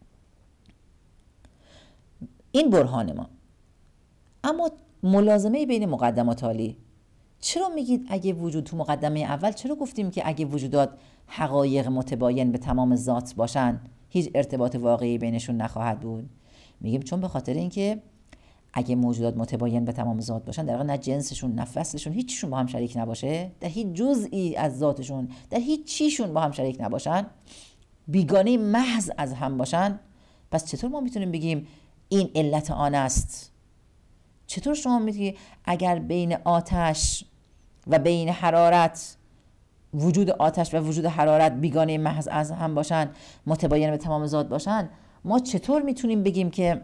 این برهان ما. اما ملازمه بین مقدم و تالی، چرا میگید اگه وجود تو مقدمه اول چرا گفتیم که اگه وجودات حقایق متباین به تمام ذات باشن هیچ ارتباط واقعی بینشون نخواهد بود؟ میگیم چون به خاطر اینکه اگه موجودات متباین به تمام ذات باشن، در واقع نه جنسشون نه فصلشون هیچشون با هم شریک نباشه، در هیچ جزئی از ذاتشون، در هیچ چیشون با هم شریک نباشن، بیگانه محض از هم باشن، پس چطور ما میتونیم بگیم این علت آن است؟ چطور شما میگید اگر بین آتش و بین حرارت، وجود آتش و وجود حرارت بیگانه محض از هم باشن، متباین به تمام ذات باشن، ما چطور میتونیم بگیم که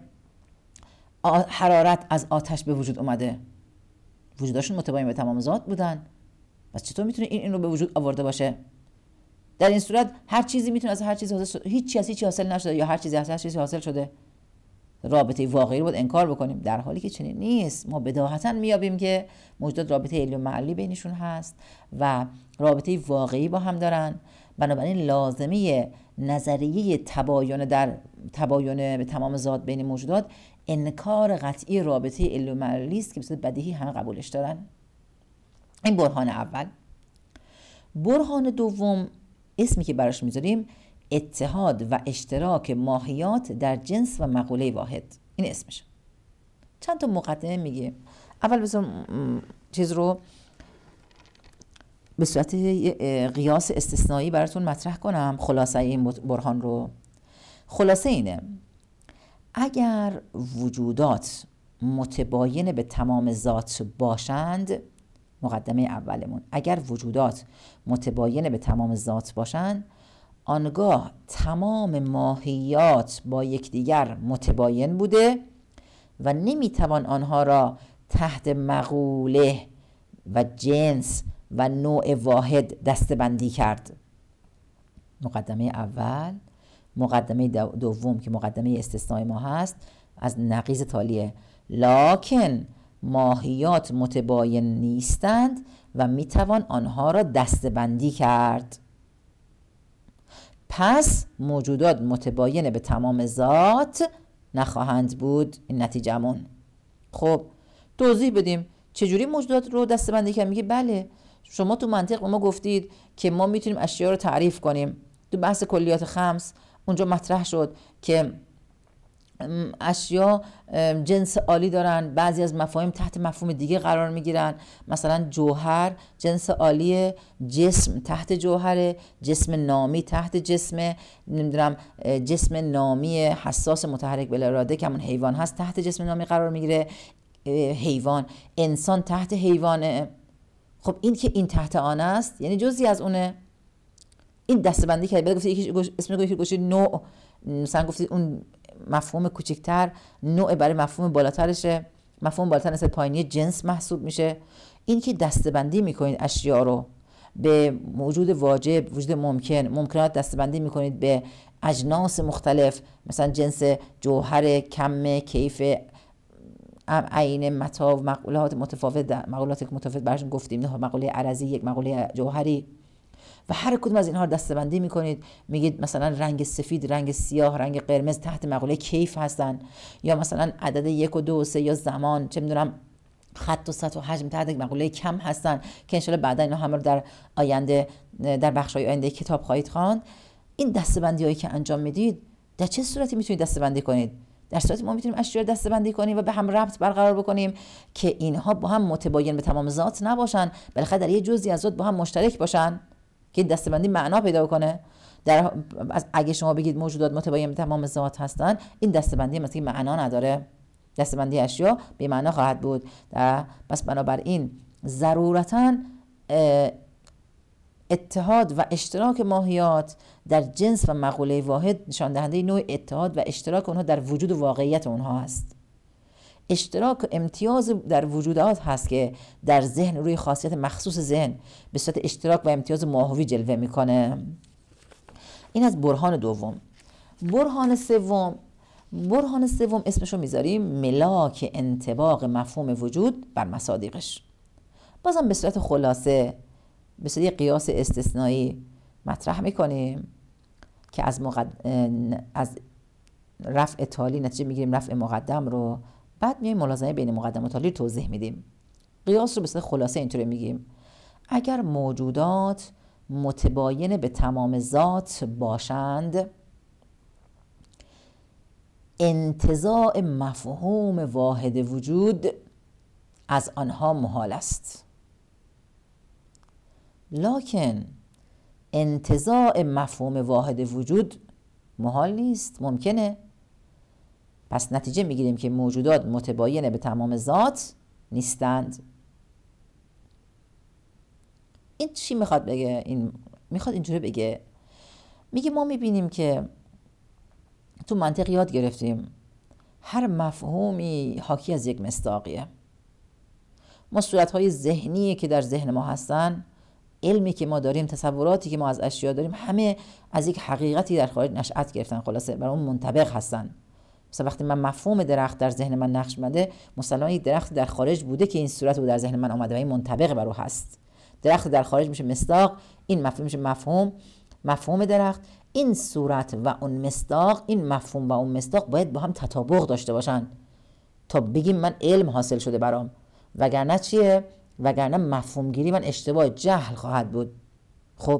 حرارت از آتش به وجود اومده؟ وجوداشون متباین به تمام ذات بودن، پس چطور میتونه این رو به وجود آورده باشه؟ در این صورت هر چیزی میتونه از هر چیزی حاصل، هیچی از هیچی حاصل نشده، یا هر چیزی از هر چیزی حاصل شده. رابطه واقعی رو باید انکار بکنیم، در حالی که چنین نیست. ما بداهتا میابیم که موجودات رابطه علی و معلولی بینشون هست و رابطه واقعی با هم دارن. بنابراین لازمه نظریه تباین به تمام ذات بین موجودات انکار قطعی رابطه علی و معلولی است که به صورت بدیهی همه قبولش دارن. این برهان اول. برهان دوم، اسمی که براش میذاریم اتحاد و اشتراک ماهیات در جنس و مقوله واحد. این اسمش. چند تا مقدمه میگه. اول بذار چیز رو به صورت قیاس استثنایی براتون مطرح کنم، خلاصه این برهان رو. خلاصه اینه: اگر وجودات متباین به تمام ذات باشند، مقدمه اولمون، اگر وجودات متباین به تمام ذات باشند، آنگاه تمام ماهیات با یکدیگر متباین بوده و نمیتوان آنها را تحت مقوله و جنس و نوع واحد دسته‌بندی کرد. مقدمه اول، مقدمه دوم که مقدمه استثنای ما هست از نقیض تالیه. لکن ماهیات متباین نیستند و میتوان آنها را دسته‌بندی کرد. پس موجودات متباین به تمام ذات نخواهند بود. این نتیجه‌مون. خب توضیح بدیم چجوری موجودات رو دسته‌بندی کردیم. میگه بله شما تو منطق به ما گفتید که ما میتونیم اشیا رو تعریف کنیم. تو بحث کلیات خمس اونجا مطرح شد که اشیا جنس عالی دارن، بعضی از مفاهیم تحت مفهوم دیگه قرار میگیرن. مثلا جوهر جنس عالی، جسم تحت جوهره، جسم نامی تحت جسم، نمیدونم جسم نامی حساس متحرک بالاراده که همون حیوان هست تحت جسم نامی قرار میگیره، حیوان، انسان تحت حیوانه. خب این که این تحت آن است یعنی جزئی از اونه. این دسته‌بندی کرد. بعد گفتید یکی اسم رو گفتید نوع، مثلا گفتید اون مفهوم کوچکتر نوع برای مفهوم بالاترشه، مفهوم بالاتر نسبت پایینی جنس محسوب میشه. این که دسته‌بندی میکنید اشیا رو به موجود واجب، وجود ممکن، ممکنات دسته‌بندی میکنید به اجناس مختلف، مثلا جنس جوهر، کم، کیف، عین، متا و مقولات متفاوت، مقولات متفاوت براشون گفتیم، نه مقوله عرضی، یک مقوله جوهری، و هر کدوم از اینها رو دسته‌بندی میکنید. میگید مثلا رنگ سفید، رنگ سیاه، رنگ قرمز تحت مقوله کیف هستن، یا مثلا عدد 1 و 2 و 3 یا زمان، چه میدونم خط و سطح و حجم تحت مقوله کم هستن که انشالله بعدا اینا همه رو در آینده در بخش‌های آینده کتاب خواهید خواند. این دسته‌بندی‌هایی که انجام میدید در چه صورتی میتونید دسته‌بندی کنید؟ در صورتی ما میتونیم اشیا رو دسته‌بندی کنیم و به هم ربط برقرار بکنیم که اینها با هم متباین به تمام ذات نباشن، بالاخره در یه جزئی از ذات با هم مشترک باشن که این دسته‌بندی معنا پیدا کنه. اگه شما بگید موجودات متباین به تمام ذات هستن، این دسته‌بندی مثلا معنا نداره، دسته‌بندی اشیا بی معنا خواهد بود. پس بنابراین ضرورتاً اتحاد و اشتراک ماهیات در جنس و مقوله واحد نشان دهنده نوع اتحاد و اشتراک اونها در وجود و واقعیت اونها است. اشتراک و امتیاز در وجودات هست که در ذهن روی خاصیت مخصوص ذهن به صورت اشتراک و امتیاز ماهوی جلوه میکنه. این از برهان دوم. برهان سوم اسمشو میذاریم ملاک انطباق مفهوم وجود بر مصادیقش. بازم به صورت خلاصه، به صورت قیاس استثنایی مطرح میکنیم که از رفع تالی نتیجه میگیریم رفع مقدم رو، بعد میایم ملازمه بین مقدم و تالی رو توضیح میدیم. قیاس رو به صورت خلاصه اینطوری میگیم: اگر موجودات متباین به تمام ذات باشند، انتزاع مفهوم واحد وجود از آنها محال است. لکن انتزاع مفهوم واحد وجود محال نیست، ممکنه. پس نتیجه میگیریم که موجودات متباین به تمام ذات نیستند. این چی میخواد بگه؟ این میخواد اینجوری بگه، میگه ما میبینیم که تو منطق یاد گرفتیم هر مفهومی حاکی از یک مصداقیه. ما صورتهای ذهنی که در ذهن ما هستن، علمی که ما داریم، تصوراتی که ما از اشیا داریم، همه از یک حقیقتی در خارج نشأت گرفتن، خلاصه برای اون منطبق هستن. مثلا وقتی من مفهوم درخت در ذهن من نقش اومده، مسلماً یک درخت در خارج بوده که این صورت رو در ذهن من اومده و این منطبق بر او هست. درخت در خارج میشه مصداق، این مفهوم میشه مفهوم درخت. این صورت و اون مصداق، این مفهوم و اون مصداق باید با هم تطابق داشته باشن تا بگیم من علم حاصل شده برام، وگرنه چیه؟ وگرنه مفهوم گیری من اشتباه، جهل خواهد بود. خب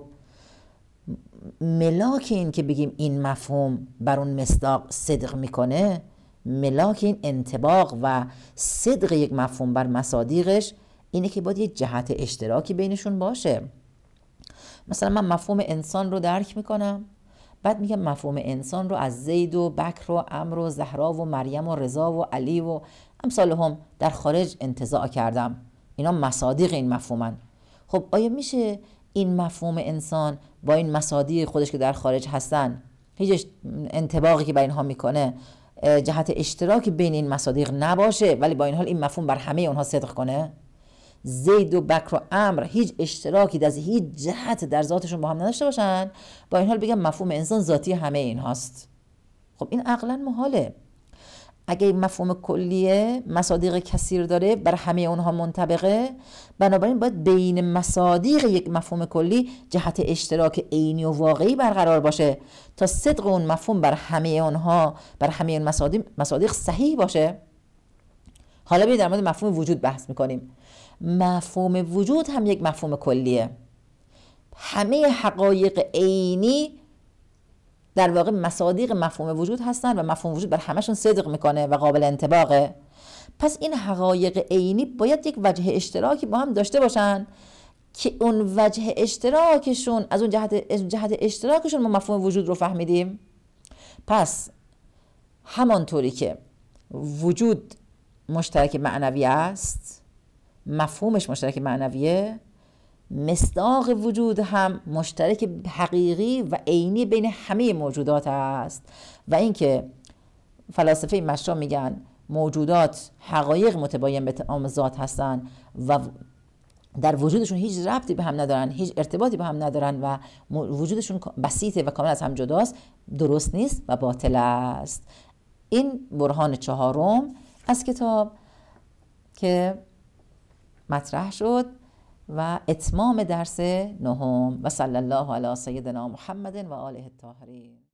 ملاک این که بگیم این مفهوم بر اون مصداق صدق میکنه، ملاک این انطباق و صدق یک مفهوم بر مصادیقش اینه که باید یک جهت اشتراکی بینشون باشه. مثلا من مفهوم انسان رو درک میکنم، بعد میگم مفهوم انسان رو از زید و بکر و عمرو و زهرا و مریم و رضا و علی و امثالهم در خارج انتزاع کردم. اینا مصادیق این مفهومن. خب آیا میشه این مفهوم انسان با این مصادیق خودش که در خارج هستن، هیچ انطباقی که بین اینها میکنه، جهت اشتراکی بین این مصادیق نباشه، ولی با این حال این مفهوم بر همه اونها صدق کنه؟ زید و بکر و امر هیچ اشتراکی از هیچ جهت در ذاتشون با هم نداشته باشن، با این حال بگم مفهوم انسان ذاتی همه این هاست. خب این عقلا محاله. اگه مفهوم کلیه مصادیق کثیر داره، بر همه اونها منطبقه، بنابراین باید بین مصادیق یک مفهوم کلی جهت اشتراک عینی و واقعی برقرار باشه تا صدق اون مفهوم بر همه اونها، بر همه اون مصادیق صحیح باشه. حالا بیایید در مورد مفهوم وجود بحث میکنیم. مفهوم وجود هم یک مفهوم کلیه. همه حقایق عینی در واقع مصادیق مفهوم وجود هستن و مفهوم وجود بر همشون صدق میکنه و قابل انطباقه. پس این حقایق عینی باید یک وجه اشتراکی با هم داشته باشن که اون وجه اشتراکشون، از اون جهت اشتراکشون ما مفهوم وجود رو فهمیدیم. پس همانطوری که وجود مشترک معنوی است، مفهومش مشترک معنویه، مصداق وجود هم مشترک حقیقی و عینی بین همه موجودات است. و اینکه فلاسفه مشرا میگن موجودات حقایق متباین به تمام ذات هستن و در وجودشون هیچ ربطی به هم ندارن، هیچ ارتباطی به هم ندارن و وجودشون بسیطه و کاملا از هم جداست، درست نیست و باطل است. این برهان چهارم از کتاب که مطرح شد و اتمام درس نهم. و صلی الله علی سیدنا محمد و آله الطاهرین.